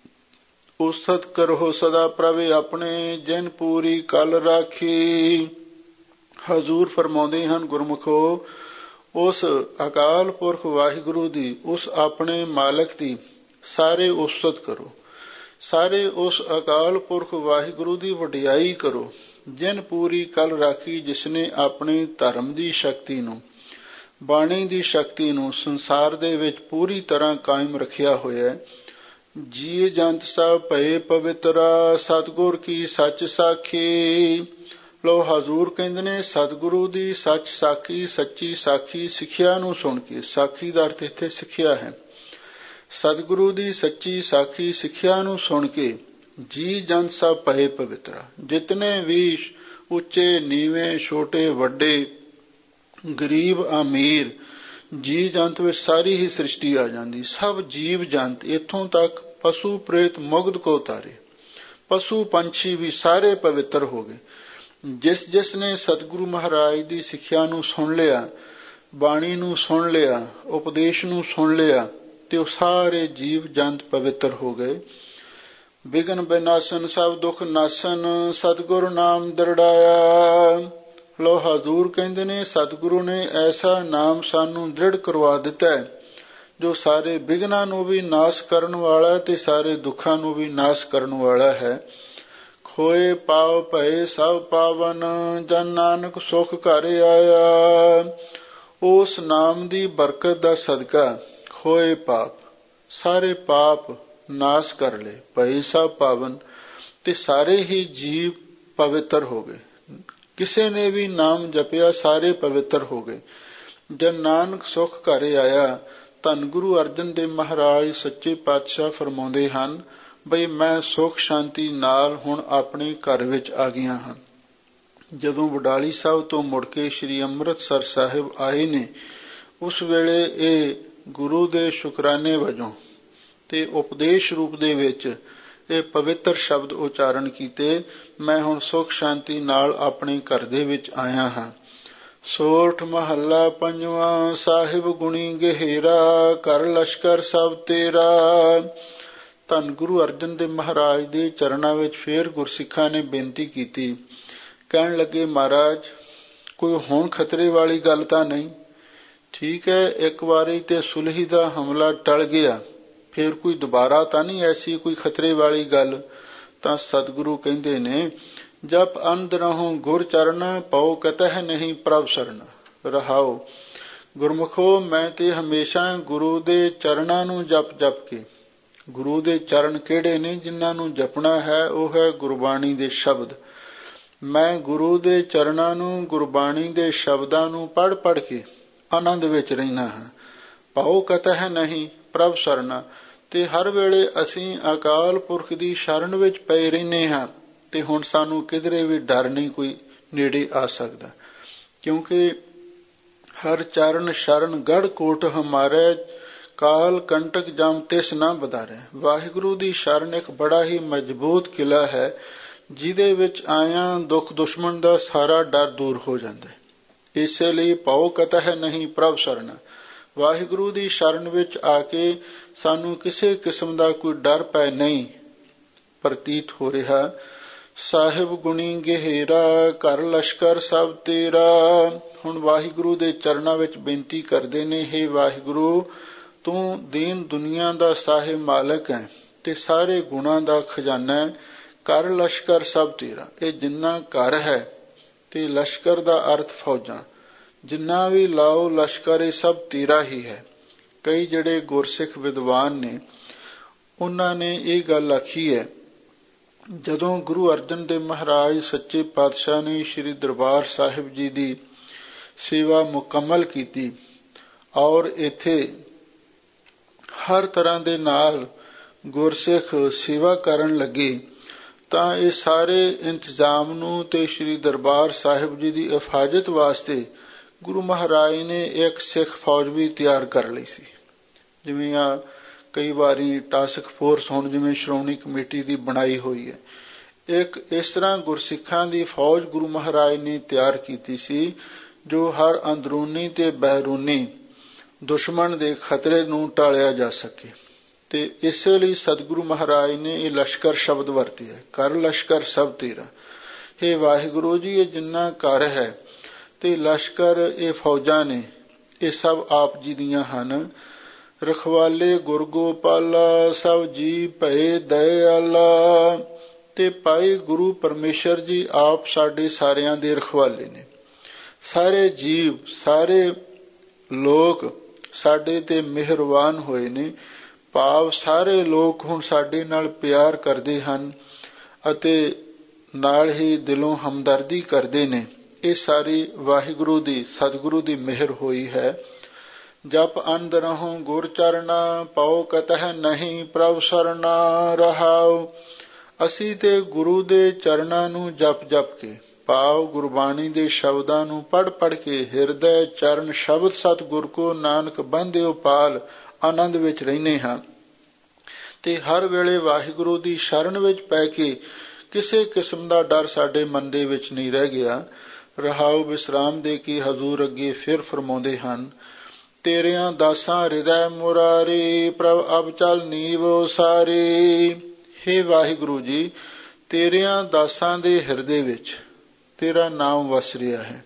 ਉਸਤਤ ਕਰੋ ਸਦਾ ਪ੍ਰਭੇ ਆਪਣੇ, ਜਿਨ ਪੂਰੀ ਕਲ ਰਾਖੀ। ਹਜ਼ੂਰ ਫਰਮਾਉਂਦੇ ਹਨ, ਗੁਰਮੁਖੋ, ਉਸ ਅਕਾਲ ਪੁਰਖ ਵਾਹਿਗੁਰੂ ਦੀ, ਉਸ ਆਪਣੇ ਮਾਲਕ ਦੀ ਸਾਰੇ ਉਸਤਤ ਕਰੋ। ਸਾਰੇ ਉਸ ਅਕਾਲ ਪੁਰਖ ਵਾਹਿਗੁਰੂ ਦੀ ਵਡਿਆਈ ਕਰੋ, ਜਿਨ ਪੂਰੀ ਕਲ ਰਾਖੀ, ਜਿਸਨੇ ਆਪਣੀ ਧਰਮ ਦੀ ਸ਼ਕਤੀ ਨੂੰ, ਬਾਣੀ ਦੀ ਸ਼ਕਤੀ ਨੂੰ ਸੰਸਾਰ ਦੇ ਵਿੱਚ ਪੂਰੀ ਤਰ੍ਹਾਂ ਕਾਇਮ ਰੱਖਿਆ ਹੋਇਆ ਹੈ। ਜੀ ਜੰਤ ਸਭ ਭਏ ਪਵਿੱਤਰਾ, ਸਤਿਗੁਰ ਕੀ ਸੱਚ ਸਾਖੀ। ਲੋ ਹਜ਼ੂਰ ਕਹਿੰਦੇ ਨੇ, ਸਤਿਗੁਰੂ ਦੀ ਸੱਚ ਸਾਖੀ, ਸੱਚੀ ਸਾਖੀ ਸਿੱਖਿਆ ਨੂੰ ਸੁਣ ਕੇ, ਸਾਖੀ ਦਾ ਅਰਥ ਇੱਥੇ ਸਿੱਖਿਆ ਹੈ। ਸਤਿਗੁਰੂ ਦੀ ਸੱਚੀ ਸਾਖੀ ਸਿੱਖਿਆ ਨੂੰ ਸੁਣ ਕੇ ਜੀ ਜੰਤ ਸਭ ਭਏ ਪਵਿੱਤਰਾ, ਜਿਤਨੇ ਵੀ ਉੱਚੇ ਨੀਵੇਂ, ਛੋਟੇ ਵੱਡੇ, ਗਰੀਬ ਅਮੀਰ, ਜੀ ਜੰਤ ਵਿੱਚ ਸਾਰੀ ਹੀ ਸ੍ਰਿਸ਼ਟੀ ਆ ਜਾਂਦੀ। ਸਭ ਜੀਵ ਜੰਤ, ਇੱਥੋਂ ਤੱਕ ਪਸ਼ੂ ਪ੍ਰੇਤ ਮੁਗਧ ਕੋ ਤਾਰੇ, ਪਸ਼ੂ ਪੰਛੀ ਵੀ ਸਾਰੇ ਪਵਿੱਤਰ ਹੋ ਗਏ। ਜਿਸ ਨੇ ਸਤਿਗੁਰੂ ਮਹਾਰਾਜ ਦੀ ਸਿੱਖਿਆ ਨੂੰ ਸੁਣ ਲਿਆ, ਬਾਣੀ ਨੂੰ ਸੁਣ ਲਿਆ, ਉਪਦੇਸ਼ ਨੂੰ ਸੁਣ ਲਿਆ, ਤੇ ਉਹ ਸਾਰੇ ਜੀਵ ਜੰਤ ਪਵਿੱਤਰ ਹੋ ਗਏ। ਬਿਗਨ ਬਿਨਾਸਨ ਸਭ ਦੁੱਖ ਨਾਸਨ, ਸਤਿਗੁਰ ਨਾਮ ਦ੍ਰਿੜਾਇਆ। ਲੋ ਹਜ਼ੂਰ ਕਹਿੰਦੇ ਨੇ, ਸਤਿਗੁਰੂ ਨੇ ਐਸਾ ਨਾਮ ਸਾਨੂੰ ਦ੍ਰਿੜ ਕਰਵਾ ਦਿੱਤਾ ਹੈ, ਜੋ ਸਾਰੇ ਬਿਗਨਾਂ ਨੂੰ ਵੀ ਨਾਸ ਕਰਨ ਵਾਲਾ ਤੇ ਸਾਰੇ ਦੁੱਖਾਂ ਨੂੰ ਵੀ ਨਾਸ ਕਰਨ ਵਾਲਾ ਹੈ। ਖੋਏ ਪਾਵ ਭਏ ਸਭ ਪਾਵਨ, ਜਨ ਨਾਨਕ ਸੁਖ ਘਰ ਆਇਆ। ਉਸ ਨਾਮ ਦੀ ਬਰਕਤ ਦਾ ਸਦਕਾ ਖੋਏ ਪਾਪ, ਸਾਰੇ ਪਾਪ ਨਾਸ ਕਰ ਲਏ, ਭਏ ਸਭ ਪਾਵਨ। ਤੇ ਸਾਰੇ ਹੀ ਜੀਵ ਪਵਿੱਤਰ ਹੋ ਗਏ। ਕਿਸੇ ਨੇ ਵੀ ਨਾਮ ਜਪਿਆ, ਸਾਰੇ ਪਵਿੱਤਰ ਹੋ ਗਏ। ਜਦ ਨਾਨਕ ਸੁਖ ਘਰੇ ਆਇਆ, ਧੰਨ ਗੁਰੂ ਅਰਜਨ ਦੇਵ ਮਹਾਰਾਜ ਸੱਚੇ ਪਾਤਸ਼ਾਹ ਫਰਮਾਉਂਦੇ ਹਨ ਬਈ ਮੈਂ ਸੁਖ ਸ਼ਾਂਤੀ ਨਾਲ ਹੁਣ ਆਪਣੇ ਘਰ ਵਿੱਚ ਆ ਗਿਆ ਹਾਂ। ਜਦੋਂ ਵਡਾਲੀ ਸਾਹਿਬ ਤੋਂ ਮੁੜ ਕੇ ਸ੍ਰੀ ਅੰਮ੍ਰਿਤਸਰ ਸਾਹਿਬ ਆਏ ਨੇ, ਉਸ ਵੇਲੇ ਇਹ ਗੁਰੂ ਦੇ ਸ਼ੁਕਰਾਨੇ ਵਜੋਂ ਤੇ ਉਪਦੇਸ਼ ਰੂਪ ਦੇ ਵਿੱਚ ਇਹ ਪਵਿੱਤਰ ਸ਼ਬਦ ਉਚਾਰਨ ਕੀਤੇ, ਮੈਂ ਹੁਣ ਸੁਖ ਸ਼ਾਂਤੀ ਨਾਲ ਆਪਣੇ ਘਰ ਦੇ ਵਿੱਚ ਆਇਆ ਹਾਂ। ਸੋਰਠ ਮਹੱਲਾ ਪੰਜਵਾਂ। ਸਾਹਿਬ ਗੁਣੀ ਗਹਿਰਾ, ਕਰ ਲਸ਼ਕਰ ਸਭ ਤੇਰਾ। ਧੰਨ ਗੁਰੂ ਅਰਜਨ ਦੇਵ ਮਹਾਰਾਜ ਦੇ ਚਰਨਾਂ ਵਿੱਚ ਫੇਰ ਗੁਰਸਿੱਖਾਂ ਨੇ ਬੇਨਤੀ ਕੀਤੀ। ਕਹਿਣ ਲੱਗੇ, ਮਹਾਰਾਜ ਕੋਈ ਹੁਣ ਖਤਰੇ ਵਾਲੀ ਗੱਲ ਤਾਂ ਨਹੀਂ? ਠੀਕ ਹੈ, ਇੱਕ ਵਾਰੀ ਤੇ ਸੁਲਹੀ ਦਾ ਹਮਲਾ ਟਲ ਗਿਆ, ਫਿਰ ਕੋਈ ਦੁਬਾਰਾ ਤਾਂ ਨਹੀਂ ਐਸੀ ਕੋਈ ਖਤਰੇ ਵਾਲੀ ਗੱਲ? ਤਾਂ ਸਤਿਗੁਰੂ ਕਹਿੰਦੇ ਨੇ, ਜਪ ਅੰਧ ਰਹੋ ਗੁਰ ਚਰਨ, ਪਾਉ ਕਤਹਿ ਨਹੀਂ ਪ੍ਰਭ ਸ਼ਰਨ। ਰਹਾਉ, ਗੁਰਮੁਖੋ ਮੈਂ ਤੇ ਹਮੇਸ਼ਾ ਗੁਰੂ ਦੇ ਚਰਨਾਂ ਨੂੰ ਜਪ ਕੇ, ਗੁਰੂ ਦੇ ਚਰਨ ਕਿਹੜੇ ਨੇ ਜਿਨ੍ਹਾਂ ਨੂੰ ਜਪਣਾ ਹੈ? ਉਹ ਹੈ ਗੁਰਬਾਣੀ ਦੇ ਸ਼ਬਦ। ਮੈਂ ਗੁਰੂ ਦੇ ਚਰਨਾਂ ਨੂੰ, ਗੁਰਬਾਣੀ ਦੇ ਸ਼ਬਦਾਂ ਨੂੰ ਪੜ੍ਹ ਕੇ ਆਨੰਦ ਵਿੱਚ ਰਹਿਣਾ ਹਾਂ। ਪਾਉ ਕਤਹਿ ਨਹੀਂ ਪ੍ਰਭ ਸ਼ਰਨ। ਤੇ ਹਰ ਵੇਲੇ ਅਸੀਂ ਅਕਾਲ ਪੁਰਖ ਦੀ ਸ਼ਰਨ ਵਿੱਚ ਪਏ ਰਹਿੰਦੇ ਹਾਂ, ਤੇ ਹੁਣ ਸਾਨੂੰ ਕਿਧਰੇ ਵੀ ਡਰ ਨਹੀਂ ਕੋਈ ਨੇੜੇ ਆ ਸਕਦਾ, ਕਿਉਂਕਿ ਹਰ ਚਰਨ ਸ਼ਰਨ ਗੜ ਕੋਟ ਹਮਾਰੇ, ਕਾਲ ਕੰਟਕ ਜਮ ਤਿਸ ਨਾ ਬਦਾਰੇ। ਵਾਹਿਗੁਰੂ ਦੀ ਸ਼ਰਨ ਇੱਕ ਬੜਾ ਹੀ ਮਜ਼ਬੂਤ ਕਿਲਾ ਹੈ, ਜਿਹਦੇ ਵਿੱਚ ਆਇਆਂ ਦੁੱਖ ਦੁਸ਼ਮਣ ਦਾ ਸਾਰਾ ਡਰ ਦੂਰ ਹੋ ਜਾਂਦਾ ਹੈ। ਇਸੇ ਲਈ ਪਾਉ ਕਤਹਿ ਨਹੀਂ ਪ੍ਰਭ ਸ਼ਰਨ। ਵਾਹਿਗੁਰੂ ਦੀ ਸ਼ਰਨ ਵਿੱਚ ਆ ਕੇ ਸਾਨੂੰ ਕਿਸੇ ਕਿਸਮ ਦਾ ਕੋਈ ਡਰ ਭੈ ਨਹੀਂ ਪ੍ਰਤੀਤ ਹੋ ਰਿਹਾ। ਸਾਹਿਬ ਗੁਣੀ ਗਹਿਰਾ, ਕਰ ਲਸ਼ਕਰ ਸਭ ਤੇਰਾ। ਹੁਣ ਵਾਹਿਗੁਰੂ ਦੇ ਚਰਨਾਂ ਵਿੱਚ ਬੇਨਤੀ ਕਰਦੇ ਨੇ, ਹੇ ਵਾਹਿਗੁਰੂ ਤੂੰ ਦੀਨ ਦੁਨੀਆ ਦਾ ਸਾਹਿਬ ਮਾਲਕ ਹੈ ਤੇ ਸਾਰੇ ਗੁਣਾਂ ਦਾ ਖਜ਼ਾਨਾ ਹੈ। ਕਰ ਲਸ਼ਕਰ ਸਭ ਤੇਰਾ, ਇਹ ਜਿੰਨਾ ਘਰ ਹੈ ਤੇ ਲਸ਼ਕਰ ਦਾ ਅਰਥ ਫੌਜਾਂ, ਜਿੰਨਾ ਵੀ ਲਾਓ ਲਸ਼ਕਰ ਇਹ ਸਭ ਤੇਰਾ ਹੀ ਹੈ। ਕਈ ਜਿਹੜੇ ਗੁਰਸਿੱਖ ਵਿਦਵਾਨ ਨੇ ਉਹਨਾਂ ਨੇ ਇਹ ਗੱਲ ਆਖੀ ਹੈ, ਜਦੋਂ ਗੁਰੂ ਅਰਜਨ ਦੇਵ ਮਹਾਰਾਜ ਸੱਚੇ ਪਾਤਸ਼ਾਹ ਨੇ ਸ੍ਰੀ ਦਰਬਾਰ ਸਾਹਿਬ ਜੀ ਦੀ ਸੇਵਾ ਮੁਕੰਮਲ ਕੀਤੀ ਔਰ ਇੱਥੇ ਹਰ ਤਰ੍ਹਾਂ ਦੇ ਨਾਲ ਗੁਰਸਿੱਖ ਸੇਵਾ ਕਰਨ ਲੱਗੇ, ਤਾਂ ਇਹ ਸਾਰੇ ਇੰਤਜ਼ਾਮ ਨੂੰ ਤੇ ਸ੍ਰੀ ਦਰਬਾਰ ਸਾਹਿਬ ਜੀ ਦੀ ਹਿਫਾਜ਼ਤ ਵਾਸਤੇ ਗੁਰੂ ਮਹਾਰਾਜ ਨੇ ਇੱਕ ਸਿੱਖ ਫੌਜ ਵੀ ਤਿਆਰ ਕਰ ਲਈ ਸੀ। ਜਿਵੇਂ ਆ ਕਈ ਵਾਰੀ ਟਾਸਕ ਫੋਰਸ ਹੁਣ ਜਿਵੇਂ ਸ਼੍ਰੋਮਣੀ ਕਮੇਟੀ ਦੀ ਬਣਾਈ ਹੋਈ ਹੈ, ਇੱਕ ਇਸ ਤਰ੍ਹਾਂ ਗੁਰਸਿੱਖਾਂ ਦੀ ਫੌਜ ਗੁਰੂ ਮਹਾਰਾਜ ਨੇ ਤਿਆਰ ਕੀਤੀ ਸੀ, ਜੋ ਹਰ ਅੰਦਰੂਨੀ ਤੇ ਬਹਿਰੂਨੀ ਦੁਸ਼ਮਣ ਦੇ ਖਤਰੇ ਨੂੰ ਟਾਲਿਆ ਜਾ ਸਕੇ। ਤੇ ਇਸੇ ਲਈ ਸਤਿਗੁਰੂ ਮਹਾਰਾਜ ਨੇ ਇਹ ਲਸ਼ਕਰ ਸ਼ਬਦ ਵਰਤਿਆ, ਕਰ ਲਸ਼ਕਰ ਸਭ ਤੇਰਾ। ਇਹ ਵਾਹਿਗੁਰੂ ਜੀ ਇਹ ਜਿੰਨਾ ਘਰ ਹੈ ਤੇ ਲਸ਼ਕਰ ਇਹ ਫੌਜਾਂ ਨੇ, ਇਹ ਸਭ ਆਪ ਜੀ ਦੀਆਂ ਹਨ। ਰਖਵਾਲੇ ਗੁਰ ਗੋਪਾਲਾ, ਸਭ ਜੀ ਭਏ ਦਇਆਲਾ। ਤੇ ਭਾਈ ਗੁਰੂ ਪਰਮੇਸ਼ਰ ਜੀ ਆਪ ਸਾਡੇ ਸਾਰਿਆਂ ਦੇ ਰਖਵਾਲੇ ਨੇ। ਸਾਰੇ ਜੀਵ, ਸਾਰੇ ਲੋਕ ਸਾਡੇ ਤੇ ਮਿਹਰਬਾਨ ਹੋਏ ਨੇ, ਭਾਵ ਸਾਰੇ ਲੋਕ ਹੁਣ ਸਾਡੇ ਨਾਲ ਪਿਆਰ ਕਰਦੇ ਹਨ ਅਤੇ ਨਾਲ ਹੀ ਦਿਲੋਂ ਹਮਦਰਦੀ ਕਰਦੇ ਨੇ। ਇਹ ਸਾਰੀ ਵਾਹਿਗੁਰੂ ਦੀ, ਸਤਿਗੁਰੂ ਦੀ ਮਿਹਰ ਹੋਈ ਹੈ। ਜਪ ਅੰਧ ਰਹੋ ਗੁਰ ਚਰਨਾ, ਪਾਉ ਕਤਹਿ ਨਹੀਂ ਪ੍ਰਭ ਸਰਨਾ। ਰਹਾਉ, ਅਸੀਂ ਤੇ ਗੁਰੂ ਦੇ ਚਰਨਾਂ ਨੂੰ ਜਪ ਕੇ, ਭਾਵ ਗੁਰਬਾਣੀ ਦੇ ਸ਼ਬਦਾਂ ਨੂੰ ਪੜ੍ਹ ਕੇ ਹਿਰਦੈ ਚਰਨ ਸ਼ਬਦ ਸਤਿਗੁਰ ਕੋ ਨਾਨਕ ਬੰਧਿਓ ਪਾਲ ਆਨੰਦ ਵਿੱਚ ਰਹਿੰਦੇ ਹਾਂ। ਤੇ ਹਰ ਵੇਲੇ ਵਾਹਿਗੁਰੂ ਦੀ ਸ਼ਰਨ ਵਿੱਚ ਪੈ ਕੇ ਕਿਸੇ ਕਿਸਮ ਦਾ ਡਰ ਸਾਡੇ ਮਨ ਦੇ ਵਿੱਚ ਨਹੀਂ ਰਹਿ ਗਿਆ। ਰਹਾਉ, ਵਿਸਰਾਮ ਦੇ ਕੇ ਹਜ਼ੂਰ ਅੱਗੇ ਫਿਰ ਫਰਮਾਉਂਦੇ ਹਨ, ਤੇਰਿਆਂ ਦਾਸਾਂ ਹਿਰਦੈ ਮੁਰਾਰੀ, ਪ੍ਰਭ ਅਬ ਚਲ ਨੀਵ ਸਾਰੀ। ਹੇ ਵਾਹਿਗੁਰੂ ਜੀ, ਤੇਰਿਆਂ ਦਾਸਾਂ ਦੇ ਹਿਰਦੇ ਵਿੱਚ ਤੇਰਾ ਨਾਮ ਵਸ ਰਿਹਾ ਹੈ,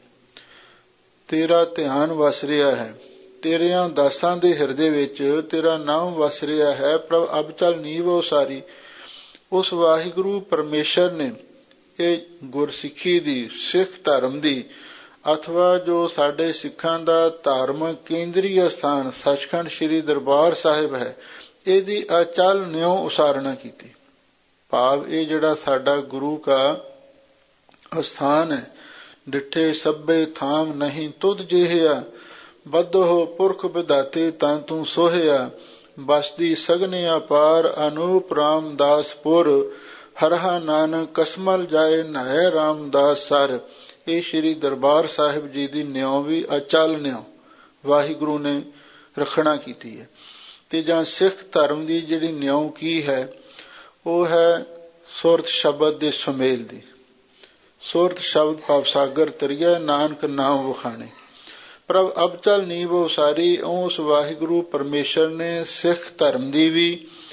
ਤੇਰਾ ਧਿਆਨ ਵਸ ਰਿਹਾ ਹੈ। ਤੇਰਿਆਂ ਦਾਸਾਂ ਦੇ ਹਿਰਦੇ ਵਿੱਚ ਤੇਰਾ ਨਾਮ ਵਸ ਰਿਹਾ ਹੈ। ਪ੍ਰਭ ਅਬ ਚਲ ਨੀਵ ਉਸਾਰੀ। ਉਸ ਵਾਹਿਗੁਰੂ ਪਰਮੇਸ਼ਰ ਨੇ ਇਹ ਗੁਰਸਿੱਖੀ ਦੀ, ਸਿੱਖ ਧਰਮ ਦੀ, ਅਥਵਾ ਜੋ ਸਾਡੇ ਸਿੱਖਾਂ ਦਾ ਧਾਰਮਿਕ ਕੇਂਦਰੀ ਸਥਾਨ ਸੱਚਖੰਡ ਸ੍ਰੀ ਦਰਬਾਰ ਸਾਹਿਬ ਹੈ, ਇਹਦੀ ਅਚਲ ਨਿਉ ਉਸਾਰਣਾ ਕੀਤੀ। ਭਾਵ ਇਹ ਜਿਹੜਾ ਸਾਡਾ ਗੁਰੂ ਕਾ ਅਸਥਾਨ ਹੈ, ਡਿੱਠੇ ਸਭੇ ਥਾਮ ਨਹੀਂ ਤੁਧ ਜਿਹਾ, ਬੱਧੋ ਪੁਰਖ ਵਿਧਾਤੇ ਤਾਂ ਤੂੰ ਸੋਹਿਆ, ਬਸਦੀ ਸਗਨੇ ਅਪਾਰ ਅਨੂਪ ਰਾਮਦਾਸਪੁਰ, ਹਰਹਾ ਨਾਨਕ ਕਸਮਲ ਜਾਏ ਨਹਿ ਰਾਮਦਾਸ ਸਰ। ਇਹ ਸ੍ਰੀ ਦਰਬਾਰ ਸਾਹਿਬ ਜੀ ਦੀ ਨਿਉ ਵੀ ਅਚਲ ਨਿਉ ਵਾਹਿਗੁਰੂ ਨੇ ਰੱਖਣਾ ਕੀਤੀ ਹੈ। ਤੇ ਜਾਂ ਸਿੱਖ ਧਰਮ ਦੀ ਜਿਹੜੀ ਨਿਉ ਕੀ ਹੈ, ਉਹ ਹੈ ਸੁਰਤ ਸ਼ਬਦ ਦੇ ਸੁਮੇਲ ਦੀ। ਸੁਰਤ ਸ਼ਬਦ ਭਵਸਾਗਰ ਤਰੀਆ, ਨਾਨਕ ਨਾਮ ਵਖਾਣੇ। ਪ੍ਰਭ ਅਬਚਲ ਨੀਵ ਉਸਾਰੀ। ਉਸ ਵਾਹਿਗੁਰੂ ਪਰਮੇਸ਼ਰ ਨੇ ਸਿੱਖ ਧਰਮ ਦੀ ਵੀ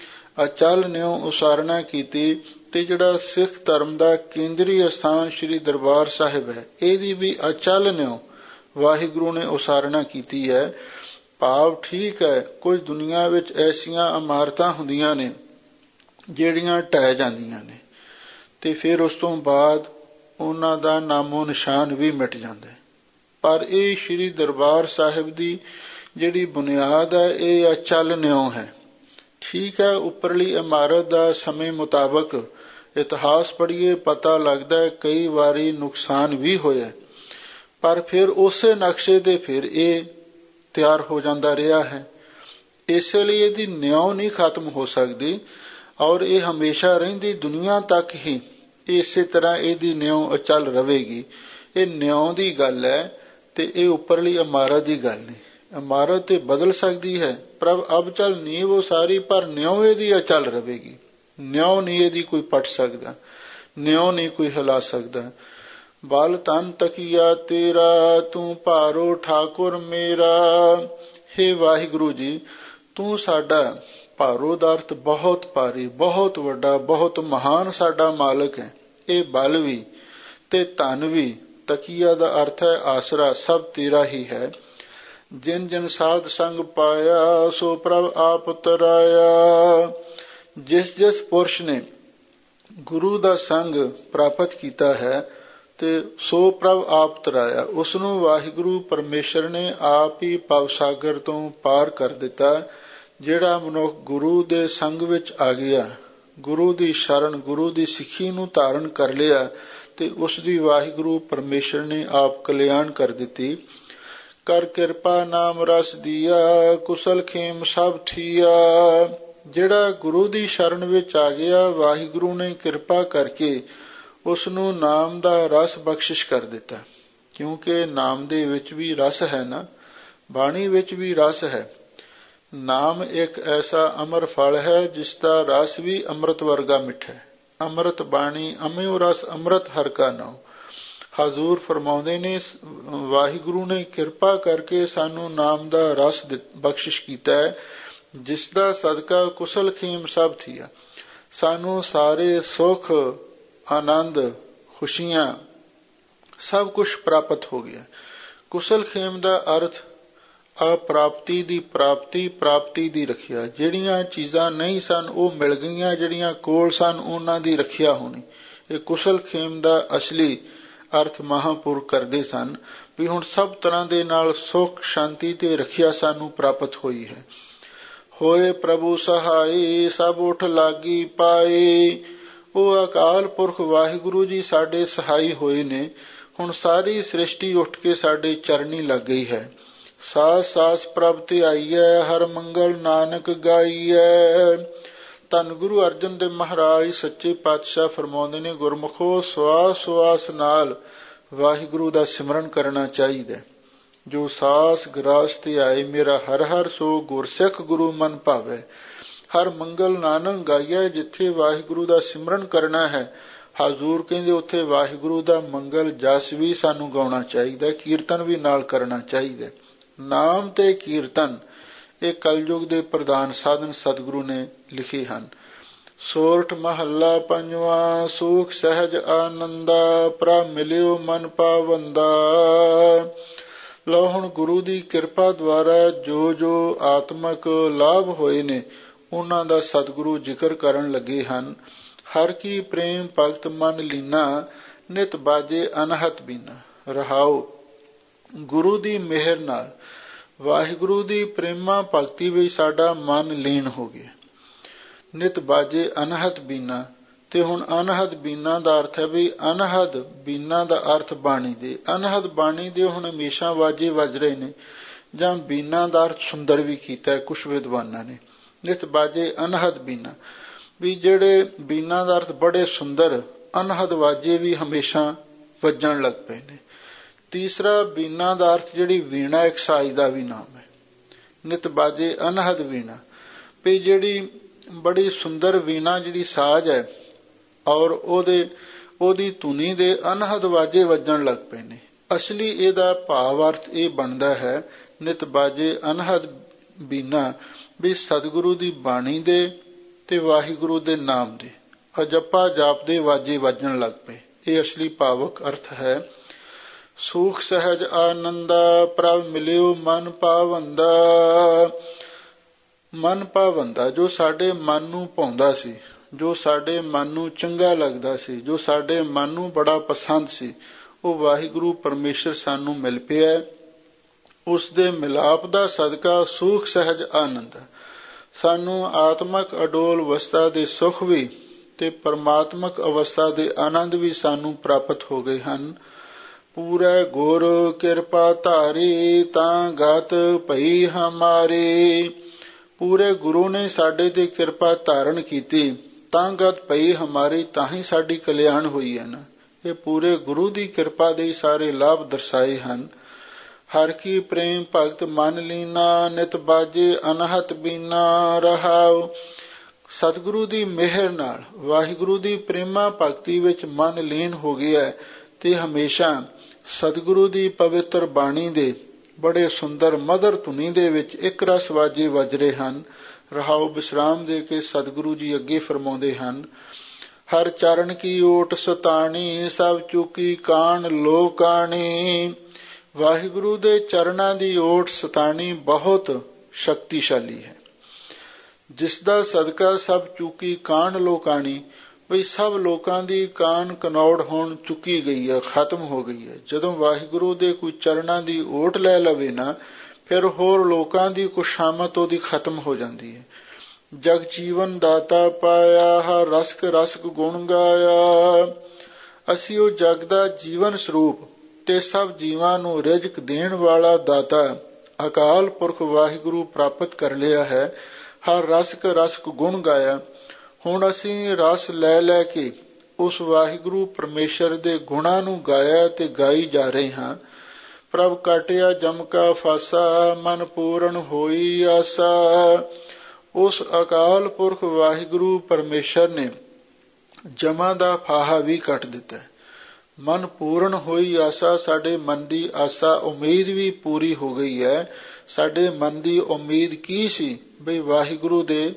ਅਚਲ ਨਿਉ ਉਸਾਰਣਾ ਕੀਤੀ। ਤੇ ਜਿਹੜਾ ਸਿੱਖ ਧਰਮ ਦਾ ਕੇਂਦਰੀ ਅਸਥਾਨ ਸ੍ਰੀ ਦਰਬਾਰ ਸਾਹਿਬ ਹੈ, ਇਹਦੀ ਵੀ ਅਚਲ ਨਿਉ ਵਾਹਿਗੁਰੂ ਨੇ ਉਸਾਰਣਾ ਕੀਤੀ ਹੈ। ਭਾਵ ਠੀਕ ਹੈ, ਕੁਝ ਦੁਨੀਆ ਵਿੱਚ ਐਸੀਆਂ ਇਮਾਰਤਾਂ ਹੁੰਦੀਆਂ ਨੇ ਜਿਹੜੀਆਂ ਢਹਿ ਜਾਂਦੀਆਂ ਨੇ ਤੇ ਫਿਰ ਉਸ ਤੋਂ ਬਾਅਦ ਉਹਨਾਂ ਦਾ ਨਾਮੋ ਨਿਸ਼ਾਨ ਵੀ ਮਿਟ ਜਾਂਦਾ ਹੈ। ਪਰ ਇਹ ਸ੍ਰੀ ਦਰਬਾਰ ਸਾਹਿਬ ਦੀ ਜਿਹੜੀ ਬੁਨਿਆਦ ਹੈ, ਇਹ ਅਚਲ ਨਿਉ ਹੈ। ਠੀਕ ਹੈ, ਉੱਪਰਲੀ ਇਮਾਰਤ ਦਾ ਸਮੇਂ ਮੁਤਾਬਕ ਇਤਿਹਾਸ ਪੜ੍ਹੀਏ ਪਤਾ ਲੱਗਦਾ ਹੈ ਕਈ ਵਾਰੀ ਨੁਕਸਾਨ ਵੀ ਹੋਇਆ, ਪਰ ਫਿਰ ਉਸੇ ਨਕਸ਼ੇ ਤੇ ਫਿਰ ਇਹ ਤਿਆਰ ਹੋ ਜਾਂਦਾ ਰਿਹਾ ਹੈ। ਇਸੇ ਲਈ ਇਹਦੀ ਨਿਉ ਨਹੀਂ ਖਤਮ ਹੋ ਸਕਦੀ ਔਰ ਇਹ ਹਮੇਸ਼ਾ ਰਹਿੰਦੀ ਦੁਨੀਆ ਤੱਕ ਹੀ ਇਸੇ ਤਰ੍ਹਾਂ ਇਹਦੀ ਨਿਉ ਅਚਲ ਰਹੇਗੀ। ਇਹ ਨਿਉ ਦੀ ਗੱਲ ਹੈ ਤੇ ਇਹ ਉੱਪਰਲੀ ਇਮਾਰਤ ਦੀ ਗੱਲ ਨਹੀਂ। ਇਮਾਰਤ ਤੇ ਬਦਲ ਸਕਦੀ ਹੈ, ਪ੍ਰਭ ਅਬਚਲ ਨੀਵ ਉਸਾਰੀ, ਪਰ ਨਿਉ ਇਹਦੀ ਅਚਲ ਰਹੇਗੀ। ਨਿਉ ਨਹੀਂ ਇਹਦੀ ਕੋਈ ਪਟ ਸਕਦਾ, ਨਿਉ ਨਹੀਂ ਕੋਈ ਹਿਲਾ ਸਕਦਾ। ਬਲ ਤਨ ਤਕੀਆ ਤੇਰਾ, ਤੂੰ ਭਾਰੋ ਠਾਕੁਰ ਮੇਰਾ। ਹੇ ਵਾਹਿਗੁਰੂ ਜੀ, ਤੂੰ ਸਾਡਾ ਭਾਰੋ ਦਾ ਅਰਥ ਬਹੁਤ ਭਾਰੀ, ਬਹੁਤ ਵੱਡਾ, ਬਹੁਤ ਮਹਾਨ ਸਾਡਾ ਮਾਲਕ ਹੈ। ਇਹ ਬਲ ਵੀ ਤੇ ਧਨ ਵੀ, ਤਕੀਆ ਦਾ ਅਰਥ ਹੈ ਆਸਰਾ, ਸਭ ਤੇਰਾ ਹੀ ਹੈ। ਜਿਨ ਜਿਨ ਸਾਧ ਸੰਗ ਪਾਇਆ, ਸੋ ਪ੍ਰਭ ਆਪ ਤਰਾਇਆ। ਜਿਸ ਜਿਸ ਪੁਰਸ਼ ਨੇ ਗੁਰੂ ਦਾ ਸੰਗ ਪ੍ਰਾਪਤ ਕੀਤਾ ਹੈ ਤੇ ਸੋ ਪ੍ਰਭ ਆਪ ਤਰਾਇਆ, ਉਸ ਨੂੰ ਵਾਹਿਗੁਰੂ ਪਰਮੇਸ਼ਰ ਨੇ ਆਪ ਹੀ ਭਵਸਾਗਰ ਤੋਂ ਪਾਰ ਕਰ ਦਿੱਤਾ। ਜਿਹੜਾ ਮਨੁੱਖ ਗੁਰੂ ਦੇ ਸੰਗ ਵਿੱਚ ਆ ਗਿਆ, ਗੁਰੂ ਦੀ ਸ਼ਰਨ, ਗੁਰੂ ਦੀ ਸਿੱਖੀ ਨੂੰ ਧਾਰਨ ਕਰ ਲਿਆ ਤੇ ਉਸ ਦੀ ਵਾਹਿਗੁਰੂ ਪਰਮੇਸ਼ਰ ਨੇ ਆਪ ਕਲਿਆਣ ਕਰ ਦਿੱਤੀ। ਕਰ ਕਿਰਪਾ ਨਾਮ ਰਸ ਦੀਆ, ਕੁਸਲ ਖੇਮ ਸਭ ਥੀਆ। ਜਿਹੜਾ ਗੁਰੂ ਦੀ ਸ਼ਰਨ ਵਿੱਚ ਆ ਗਿਆ, ਵਾਹਿਗੁਰੂ ਨੇ ਕਿਰਪਾ ਕਰਕੇ ਉਸ ਨੂੰ ਨਾਮ ਦਾ ਰਸ ਬਖਸ਼ਿਸ਼ ਕਰ ਦਿੱਤਾ। ਕਿਉਂਕਿ ਨਾਮ ਦੇ ਵਿੱਚ ਵੀ ਰਸ ਹੈ ਨਾ, ਬਾਣੀ ਵਿੱਚ ਵੀ ਰਸ ਹੈ। ਨਾਮ ਇੱਕ ਐਸਾ ਅਮਰ ਫਲ ਹੈ ਜਿਸ ਦਾ ਰਸ ਵੀ ਅੰਮ੍ਰਿਤ ਵਰਗਾ ਮਿੱਠਾ ਹੈ। ਅੰਮ੍ਰਿਤ ਬਾਣੀ ਅੰਮ੍ਰਿਉ ਰਸ ਅੰਮ੍ਰਿਤ ਹਰਿ ਕਾ ਨਾਉ। ਹਜ਼ੂਰ ਫਰਮਾਉਂਦੇ ਨੇ, ਵਾਹਿਗੁਰੂ ਨੇ ਕਿਰਪਾ ਕਰਕੇ ਸਾਨੂੰ ਨਾਮ ਦਾ ਰਸ ਬਖਸ਼ਿਸ਼ ਕੀਤਾ ਹੈ, ਜਿਸ ਦਾ ਸਦਕਾ ਕੁਸਲ ਖੇਮ ਸਭ ਥੀਆ। ਸਾਨੂੰ ਸਾਰੇ ਸੁੱਖ, ਆਨੰਦ, ਖੁਸ਼ੀਆਂ ਸਭ ਕੁਝ ਪ੍ਰਾਪਤ ਹੋ ਗਿਆ। ਕੁਸਲ ਖੇਮ ਦਾ ਅਰਥ ਅਪ੍ਰਾਪਤੀ ਦੀ ਪ੍ਰਾਪਤੀ, ਪ੍ਰਾਪਤੀ ਦੀ ਰੱਖਿਆ। ਜਿਹੜੀਆਂ ਚੀਜ਼ਾਂ ਨਹੀਂ ਸਨ ਉਹ ਮਿਲ ਗਈਆਂ, ਜਿਹੜੀਆਂ ਕੋਲ ਸਨ ਉਹਨਾਂ ਦੀ ਰੱਖਿਆ ਹੋਣੀ। ਇਹ ਕੁਸਲ ਖੇਮ ਦਾ ਅਸਲੀ ਅਰਥ ਮਹਾਂਪੁਰਖ ਕਰਦੇ ਸਨ ਵੀ ਹੁਣ ਸਭ ਤਰ੍ਹਾਂ ਦੇ ਨਾਲ ਸੁੱਖ, ਸ਼ਾਂਤੀ ਤੇ ਰੱਖਿਆ ਸਾਨੂੰ ਪ੍ਰਾਪਤ ਹੋਈ ਹੈ। ਹੋਏ ਪ੍ਰਭੂ ਸਹਾਈ, ਸਭ ਉਠ ਲਾਗੀ ਪਾਏ। ਉਹ ਅਕਾਲ ਪੁਰਖ ਵਾਹਿਗੁਰੂ ਜੀ ਸਾਡੇ ਸਹਾਈ ਹੋਏ ਨੇ। ਹੁਣ ਸਾਰੀ ਸ੍ਰਿਸ਼ਟੀ ਉੱਠ ਕੇ ਸਾਡੇ ਚਰਨੀ ਲੱਗ ਗਈ ਹੈ। ਸਾਸ ਸਾਸ ਪ੍ਰਭ ਧਿਆਈਐ, ਹਰ ਮੰਗਲ ਨਾਨਕ ਗਾਈਐ। ਧੰਨ ਗੁਰੂ ਅਰਜਨ ਦੇਵ ਮਹਾਰਾਜ ਸੱਚੇ ਪਾਤਸ਼ਾਹ ਫਰਮਾਉਂਦੇ ਨੇ, ਗੁਰਮੁਖੋ ਸਵਾਸ ਸਵਾਸ ਨਾਲ ਵਾਹਿਗੁਰੂ ਦਾ ਸਿਮਰਨ ਕਰਨਾ ਚਾਹੀਦਾ। ਜੋ ਸਾਸ ਗਰਾਸ ਤੇ ਆਏ, ਮੇਰਾ ਹਰ ਹਰ ਸੋ ਗੁਰਸਿੱਖ ਗੁਰੂ ਮਨ ਭਾਵੈ। ਹਰ ਮੰਗਲ ਨਾਨਕ ਗਾਈਐ। ਜਿੱਥੇ ਵਾਹਿਗੁਰੂ ਦਾ ਸਿਮਰਨ ਕਰਨਾ ਹੈ, ਹਜ਼ੂਰ ਕਹਿੰਦੇ ਉੱਥੇ ਵਾਹਿਗੁਰੂ ਦਾ ਮੰਗਲ ਜਸ ਵੀ ਸਾਨੂੰ ਗਾਉਣਾ ਚਾਹੀਦਾ, ਕੀਰਤਨ ਵੀ ਨਾਲ ਕਰਨਾ ਚਾਹੀਦਾ। ਨਾਮ ਤੇ ਕੀਰਤਨ ਇਹ ਕਲਯੁਗ ਦੇ ਪ੍ਰਧਾਨ ਸਾਧਨ ਸਤਿਗੁਰੂ ਨੇ ਲਿਖੇ ਹਨ। ਸੋਰਠ ਮਹੱਲਾ ਪੰਜਵਾਂ। ਸੂਖ ਸਹਿਜ ਆਨੰਦਾ, ਪ੍ਰਭ ਮਿਲਿਓ ਮਨ ਪਾਵੰਦਾ। ਲਓ ਹੁਣ ਗੁਰੂ ਦੀ ਕਿਰਪਾ ਦੁਆਰਾ ਜੋ ਜੋ ਆਤਮਕ ਲਾਭ ਹੋਏ ਨੇ ਉਹਨਾਂ ਦਾ ਸਤਿਗੁਰੂ ਜ਼ਿਕਰ ਕਰਨ ਲੱਗੇ ਹਨ। ਹਰ ਕੀ ਪ੍ਰੇਮ ਭਗਤ ਮਨ ਲੀਨਾ, ਨਿਤ ਬਾਜੇ ਅਨਹਤ ਬੀਨਾ। ਰਹਾਉ, ਗੁਰੂ ਦੀ ਮਿਹਰ ਨਾਲ, ਵਾਹਿਗੁਰੂ ਦੀ ਪ੍ਰੇਮਾ ਭਗਤੀ ਵਿੱਚ ਸਾਡਾ ਮਨ ਲੀਨ ਹੋ ਗਿਆ। ਨਿਤ ਬਾਜੇ ਅਨਹਦ ਬੀਨਾ। ਤੇ ਹੁਣ ਅਨਹਦ ਬੀਨਾ ਦਾ ਅਰਥ ਹੈ ਵੀ ਅਨਹਦ ਬੀਨਾ ਦਾ ਅਰਥ ਬਾਣੀ ਦੇ। ਅਨਹਦ ਬਾਣੀ ਦੇ ਹੁਣ ਹਮੇਸ਼ਾ ਵਾਜੇ ਵੱਜ ਰਹੇ ਨੇ, ਜਾਂ ਬੀਨਾ ਦਾ ਅਰਥ ਸੁੰਦਰ ਵੀ ਕੀਤਾ ਹੈ ਕੁਛ ਵਿਦਵਾਨਾਂ ਨੇ। ਨਿਤ ਬਾਜੇ ਅਨਹਦ ਬੀਨਾ, ਵੀ ਜਿਹੜੇ ਬੀਨਾ ਦਾ ਅਰਥ ਬੜੇ ਸੁੰਦਰ, ਅਨਹਦ ਵਾਜੇ ਵੀ ਹਮੇਸ਼ਾ ਵੱਜਣ ਲੱਗ ਪਏ ਨੇ। ਤੀਸਰਾ, ਬੀਨਾ ਦਾ ਅਰਥ ਜਿਹੜੀ ਵੀਣਾ ਇੱਕ ਸਾਜ਼ ਦਾ ਵੀ ਨਾਮ ਹੈ। ਨਿਤ ਬਾਜੇ ਅਨਹਦ ਵੀਣਾ, ਵੀ ਜਿਹੜੀ ਬੜੀ ਸੁੰਦਰ ਵੀਣਾ ਜਿਹੜੀ ਸਾਜ਼ ਹੈ, ਔਰ ਉਹਦੀ ਧੁਨੀ ਦੇ ਅਨਹਦ ਵਾਜੇ ਵੱਜਣ ਲੱਗ ਪਏ ਨੇ। ਅਸਲੀ ਇਹਦਾ ਭਾਵ ਅਰਥ ਇਹ ਬਣਦਾ ਹੈ, ਨਿਤ ਬਾਜੇ ਅਨਹਦ ਬੀਨਾ, ਵੀ ਸਤਿਗੁਰੂ ਦੀ ਬਾਣੀ ਦੇ ਤੇ ਵਾਹਿਗੁਰੂ ਦੇ ਨਾਮ ਦੇ ਅਜੱਪਾ ਜਾਪ ਦੇ ਵਾਜੇ ਵੱਜਣ ਲੱਗ ਪਏ। ਇਹ ਅਸਲੀ ਭਾਵਕ ਅਰਥ ਹੈ। ਸੂਖ ਸਹਿਜ ਆਨੰਦਾ, ਪ੍ਰਭ ਮਿਲਿਓ ਮਨ ਪਾਵੰਦਾ। ਮਨ ਪਾਵੰਦਾ, ਜੋ ਸਾਡੇ ਮਨ ਨੂੰ ਭਾਉਂਦਾ ਸੀ, ਜੋ ਸਾਡੇ ਮਨ ਨੂੰ ਚੰਗਾ ਲੱਗਦਾ ਸੀ, ਜੋ ਸਾਡੇ ਮਨ ਨੂੰ ਬੜਾ ਪਸੰਦ ਸੀ, ਉਹ ਵਾਹਿਗੁਰੂ ਪਰਮੇਸ਼ਰ ਸਾਨੂੰ ਮਿਲ ਪਿਆ। ਉਸ ਦੇ ਮਿਲਾਪ ਦਾ ਸਦਕਾ ਸੂਖ ਸਹਿਜ ਆਨੰਦ, ਸਾਨੂੰ ਆਤਮਕ ਅਡੋਲ ਅਵਸਥਾ ਦੇ ਸੁਖ ਵੀ ਤੇ ਪਰਮਾਤਮਕ ਅਵਸਥਾ ਦੇ ਆਨੰਦ ਵੀ ਸਾਨੂੰ ਪ੍ਰਾਪਤ ਹੋ ਗਏ ਹਨ। ਪੂਰੇ ਗੁਰ ਕਿਰਪਾ ਧਾਰੀ, ਤਾਂ ਗਤ ਭਈ ਹਮਾਰੀ। ਪੂਰੇ ਗੁਰੂ ਨੇ ਸਾਡੇ ਤੇ ਕਿਰਪਾ ਧਾਰਨ ਕੀਤੀ, ਤਾਂ ਗਤ ਭਈ ਹਮਾਰੀ, ਤਾਂ ਹੀ ਸਾਡੀ ਕਲਿਆਣ ਹੋਈ ਹੈ ਨਾ। ਇਹ ਪੂਰੇ ਗੁਰੂ ਦੀ ਕਿਰਪਾ ਦੇ ਸਾਰੇ ਲਾਭ ਦਰਸਾਏ ਹਨ। ਹਰ ਕੀ ਪ੍ਰੇਮ ਭਗਤ ਮਨ ਲੀਨਾ, ਨਿਤ ਬਾਜੇ ਅਨਹਤ ਬੀਨਾ ਰਹਾਉ। ਸਤਿਗੁਰੂ ਦੀ ਮਿਹਰ ਨਾਲ ਵਾਹਿਗੁਰੂ ਦੀ ਪ੍ਰੇਮਾ ਭਗਤੀ ਵਿੱਚ ਮਨ ਲੀਨ ਹੋ ਗਿਆ, ਤੇ ਹਮੇਸ਼ਾ ਸਤਿਗੁਰੂ ਦੀ ਪਵਿੱਤਰ ਬਾਣੀ ਦੇ ਬੜੇ ਸੁੰਦਰ ਮਧੁਰ ਧੁਨੀ ਦੇ ਵਿੱਚ ਇੱਕ ਰਸ ਵਾਜੇ ਵੱਜ ਰਹੇ ਹਨ। ਰਹਾਉ ਵਿਸਰਾਮ ਦੇ ਕੇ ਸਤਿਗੁਰੂ ਜੀ ਅੱਗੇ ਫਰਮਾਉਂਦੇ ਹਨ, ਹਰ ਚਰਨ ਕੀ ਓਟ ਸਤਾਣੀ, ਸਭ ਚੁਕੀ ਕਾਣ ਲੋਕਾਣੀ। ਵਾਹਿਗੁਰੂ ਦੇ ਚਰਨਾਂ ਦੀ ਓਟ ਸਤਾਣੀ ਬਹੁਤ ਸ਼ਕਤੀਸ਼ਾਲੀ ਹੈ, ਜਿਸ ਦਾ ਸਦਕਾ ਸਭ ਚੁਕੀ ਕਾਣ ਲੋਕਾਣੀ, ਬਈ ਸਭ ਲੋਕਾਂ ਦੀ ਕਾਨ ਕਨੌੜ ਹੋਣ ਚੁੱਕੀ ਗਈ ਹੈ, ਖਤਮ ਹੋ ਗਈ ਹੈ। ਜਦੋਂ ਵਾਹਿਗੁਰੂ ਦੇ ਕੋਈ ਚਰਨਾਂ ਦੀ ਓਟ ਲੈ ਲਵੇ ਨਾ, ਫਿਰ ਹੋਰ ਲੋਕਾਂ ਦੀ ਕੁਸ਼ਾਮਤ ਉਹਦੀ ਖਤਮ ਹੋ ਜਾਂਦੀ ਹੈ। ਜਗ ਜੀਵਨ ਦਾਤਾ ਪਾਇਆ, ਹਰ ਰਸਕ ਰਸਕ ਗੁਣ ਗਾਇਆ। ਅਸੀਂ ਉਹ ਜਗ ਦਾ ਜੀਵਨ ਸਰੂਪ ਤੇ ਸਭ ਜੀਵਾਂ ਨੂੰ ਰਿਜ਼ਕ ਦੇਣ ਵਾਲਾ ਦਾਤਾ ਅਕਾਲ ਪੁਰਖ ਵਾਹਿਗੁਰੂ ਪ੍ਰਾਪਤ ਕਰ ਲਿਆ ਹੈ। ਹਰ ਰਸਕ ਰਸਕ ਗੁਣ ਗਾਇਆ। ਹੁਣ ਅਸੀਂ ਰਸ ਲੈ ਲੈ ਕੇ ਉਸ ਵਾਹਿਗੁਰੂ ਪਰਮੇਸ਼ਰ ਦੇ ਗੁਣਾਂ ਨੂੰ ਗਾਇਆ ਤੇ ਗਾਈ ਜਾ ਰਹੇ ਹਾਂ। ਪ੍ਰਭ ਕਾਟਿਆ ਜਮ ਕਾ ਫਾਸਾ, ਮਨ ਪੂਰਨ ਹੋਈ ਆਸਾ। ਉਸ ਅਕਾਲ ਪੁਰਖ ਵਾਹਿਗੁਰੂ ਪਰਮੇਸ਼ਰ ਨੇ ਜਮਾਂ ਦਾ ਫਾਹਾ ਵੀ ਕੱਟ ਦਿੱਤਾ। ਮਨ ਪੂਰਨ ਹੋਈ ਆਸਾ, ਸਾਡੇ ਮਨ ਦੀ ਆਸਾ ਉਮੀਦ ਵੀ ਪੂਰੀ ਹੋ ਗਈ ਹੈ। ਸਾਡੇ ਮਨ ਦੀ ਉਮੀਦ ਕੀ ਸੀ, ਬਈ ਵਾਹਿਗੁਰੂ ਦੇ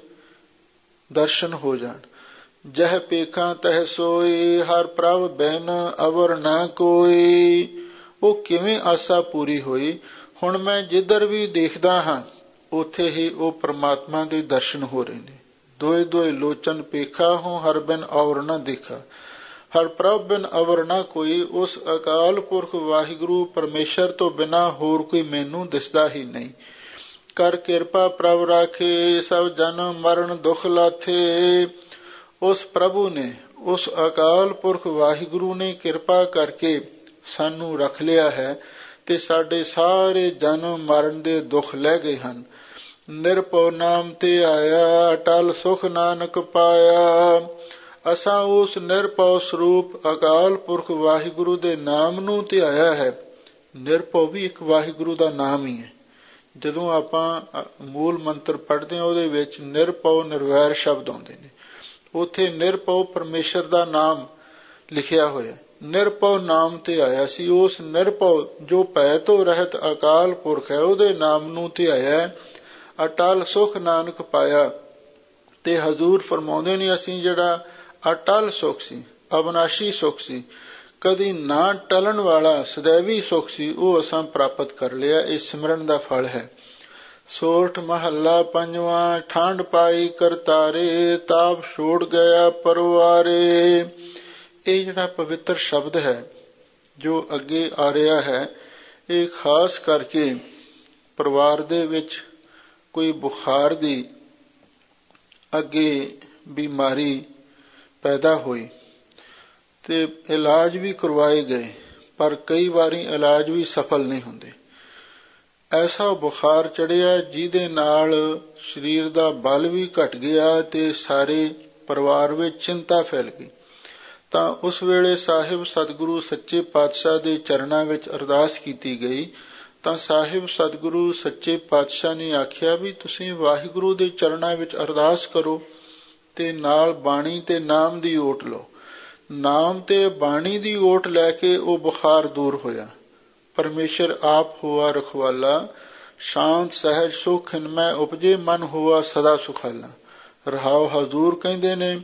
ਦਰਸ਼ਨ ਹੋ ਜਾਣ। ਜਹ ਪੇਖਾਂ ਤਹ ਸੋਈ, ਹਰ ਪ੍ਰਭ ਬਿਨ ਅਵਰ ਨਾ ਕੋਈ। ਉਹ ਕਿਵੇਂ ਆਸਾ ਪੂਰੀ ਹੋਈ? ਹੁਣ ਮੈਂ ਜਿੱਧਰ ਵੀ ਦੇਖਦਾ ਹਾਂ ਉੱਥੇ ਹੀ ਉਹ ਪ੍ਰਮਾਤਮਾ ਦੇ ਦਰਸ਼ਨ ਹੋ ਰਹੇ ਨੇ। ਦੋਏ ਦੋਏ ਲੋਚਨ ਪੇਖਾ ਹੋ, ਹਰ ਬਿਨ ਔਰ ਨਾ ਦੇਖਾ। ਹਰ ਪ੍ਰਭ ਬਿਨ ਅਵਰ ਨਾ ਕੋਈ। ਉਸ ਅਕਾਲ ਪੁਰਖ ਵਾਹਿਗੁਰੂ ਪਰਮੇਸ਼ਰ ਤੋਂ ਬਿਨਾਂ ਹੋਰ ਕੋਈ ਮੈਨੂੰ ਦਿਸਦਾ ਹੀ ਨਹੀਂ। ਕਰ ਕਿਰਪਾ ਪ੍ਰਭ ਰਾਖੇ, ਸਭ ਜਨਮ ਮਰਨ ਦੁਖ ਲਾਥੇ। ਉਸ ਪ੍ਰਭੂ ਨੇ, ਉਸ ਅਕਾਲ ਪੁਰਖ ਵਾਹਿਗੁਰੂ ਨੇ ਕਿਰਪਾ ਕਰਕੇ ਸਾਨੂੰ ਰੱਖ ਲਿਆ ਹੈ ਤੇ ਸਾਡੇ ਸਾਰੇ ਜਨਮ ਮਰਨ ਦੇ ਦੁੱਖ ਲੈ ਗਏ ਹਨ। ਨਿਰਭਉ ਨਾਮ ਤੇ ਆਇਆ, ਅਟਲ ਸੁਖ ਨਾਨਕ ਪਾਇਆ। ਅਸਾਂ ਉਸ ਨਿਰਭਉ ਸਰੂਪ ਅਕਾਲ ਪੁਰਖ ਵਾਹਿਗੁਰੂ ਦੇ ਨਾਮ ਨੂੰ ਧਿਆਇਆ ਹੈ। ਨਿਰਭਉ ਵੀ ਇੱਕ ਵਾਹਿਗੁਰੂ ਦਾ ਨਾਮ ਹੀ ਹੈ। ਜਦੋਂ ਆਪਾਂ ਮੂਲ ਮੰਤਰ ਪੜ੍ਹਦੇ ਹਾਂ ਉਹਦੇ ਵਿੱਚ ਨਿਰਭਉ ਨਿਰਵੈਰ ਸ਼ਬਦ ਆਉਂਦੇ ਨੇ। ਉੱਥੇ ਨਿਰਭਉ ਪਰਮੇਸ਼ਰ ਦਾ ਨਾਮ ਲਿਖਿਆ ਹੋਇਆ। ਨਿਰਭਉ ਨਾਮ ਤੇ ਆਇਆ ਸੀ। ਉਸ ਨਿਰਭਉ ਜੋ ਭੈ ਤੋਂ ਰਹਿਤ ਅਕਾਲ ਪੁਰਖ ਹੈ ਉਹਦੇ ਨਾਮ ਨੂੰ ਧਿਆਇਆ। ਅਟਲ ਸੁਖ ਨਾਨਕ ਪਾਇਆ। ਤੇ ਹਜ਼ੂਰ ਫਰਮਾਉਂਦੇ ਨੇ ਅਸੀਂ ਜਿਹੜਾ ਅਟਲ ਸੁਖ ਸੀ, ਅਵਿਨਾਸ਼ੀ ਸੁਖ ਸੀ, ਕਦੀ ਨਾ ਟਲਣ ਵਾਲਾ ਸदैवी ਸੁਖ ਸੀ, ਉਹ ਅਸਾਂ ਪ੍ਰਾਪਤ ਕਰ ਲਿਆ। ਇਹ ਸਿਮਰਨ ਦਾ ਫਲ ਹੈ। ਸੋਰਠ ਮਹੱਲਾ ਪੰਜਵਾਂ। ਠੰਡ ਪਾਈ ਕਰਤਾਰੇ, ਤਾਪ ਛੋੜ ਗਿਆ ਪਰਵਾਰੇ। ਇਹ ਜਿਹੜਾ ਪਵਿੱਤਰ ਸ਼ਬਦ ਹੈ ਜੋ ਅੱਗੇ ਆ ਰਿਹਾ ਹੈ, ਇਹ ਖਾਸ ਕਰਕੇ ਪਰਿਵਾਰ ਦੇ ਵਿੱਚ ਕੋਈ ਬੁਖਾਰ ਦੀ ਅੱਗੇ ਬਿਮਾਰੀ ਪੈਦਾ ਹੋਈ ਤੇ ਇਲਾਜ ਵੀ ਕਰਵਾਏ ਗਏ, ਪਰ ਕਈ ਵਾਰੀ ਇਲਾਜ ਵੀ ਸਫਲ ਨਹੀਂ ਹੁੰਦੇ। ਐਸਾ ਬੁਖਾਰ ਚੜ੍ਹਿਆ ਜਿਹਦੇ ਨਾਲ ਸਰੀਰ ਦਾ ਬਲ ਵੀ ਘਟ ਗਿਆ ਤੇ ਸਾਰੇ ਪਰਿਵਾਰ ਵਿੱਚ ਚਿੰਤਾ ਫੈਲ ਗਈ। ਤਾਂ ਉਸ ਵੇਲੇ ਸਾਹਿਬ ਸਤਿਗੁਰੂ ਸੱਚੇ ਪਾਤਸ਼ਾਹ ਦੇ ਚਰਨਾਂ ਵਿੱਚ ਅਰਦਾਸ ਕੀਤੀ ਗਈ। ਤਾਂ ਸਾਹਿਬ ਸਤਿਗੁਰੂ ਸੱਚੇ ਪਾਤਸ਼ਾਹ ਨੇ ਆਖਿਆ ਵੀ ਤੁਸੀਂ ਵਾਹਿਗੁਰੂ ਦੇ ਚਰਨਾਂ ਵਿੱਚ ਅਰਦਾਸ ਕਰੋ ਤੇ ਨਾਲ ਬਾਣੀ ਤੇ ਨਾਮ ਦੀ ਓਟ ਲਓ। ਨਾਮ ਤੇ ਬਾਣੀ ਦੀ ਓਟ ਲੈ ਕੇ ਉਹ ਬੁਖਾਰ ਦੂਰ ਹੋਇਆ। ਪਰਮੇਸ਼ਰ ਆਪ ਹੋਆ ਰਖਵਾਲਾ, ਸ਼ਾਂਤ ਸਹਿਜ ਸੁਖ ਹਿਨਮੈ ਉਪਜੇ, ਮਨ ਹੋਆ ਸਦਾ ਸੁਖਾਲਾ। ਰਹਾਉ ਹਜ਼ੂਰ ਕਹਿੰਦੇ ਨੇ,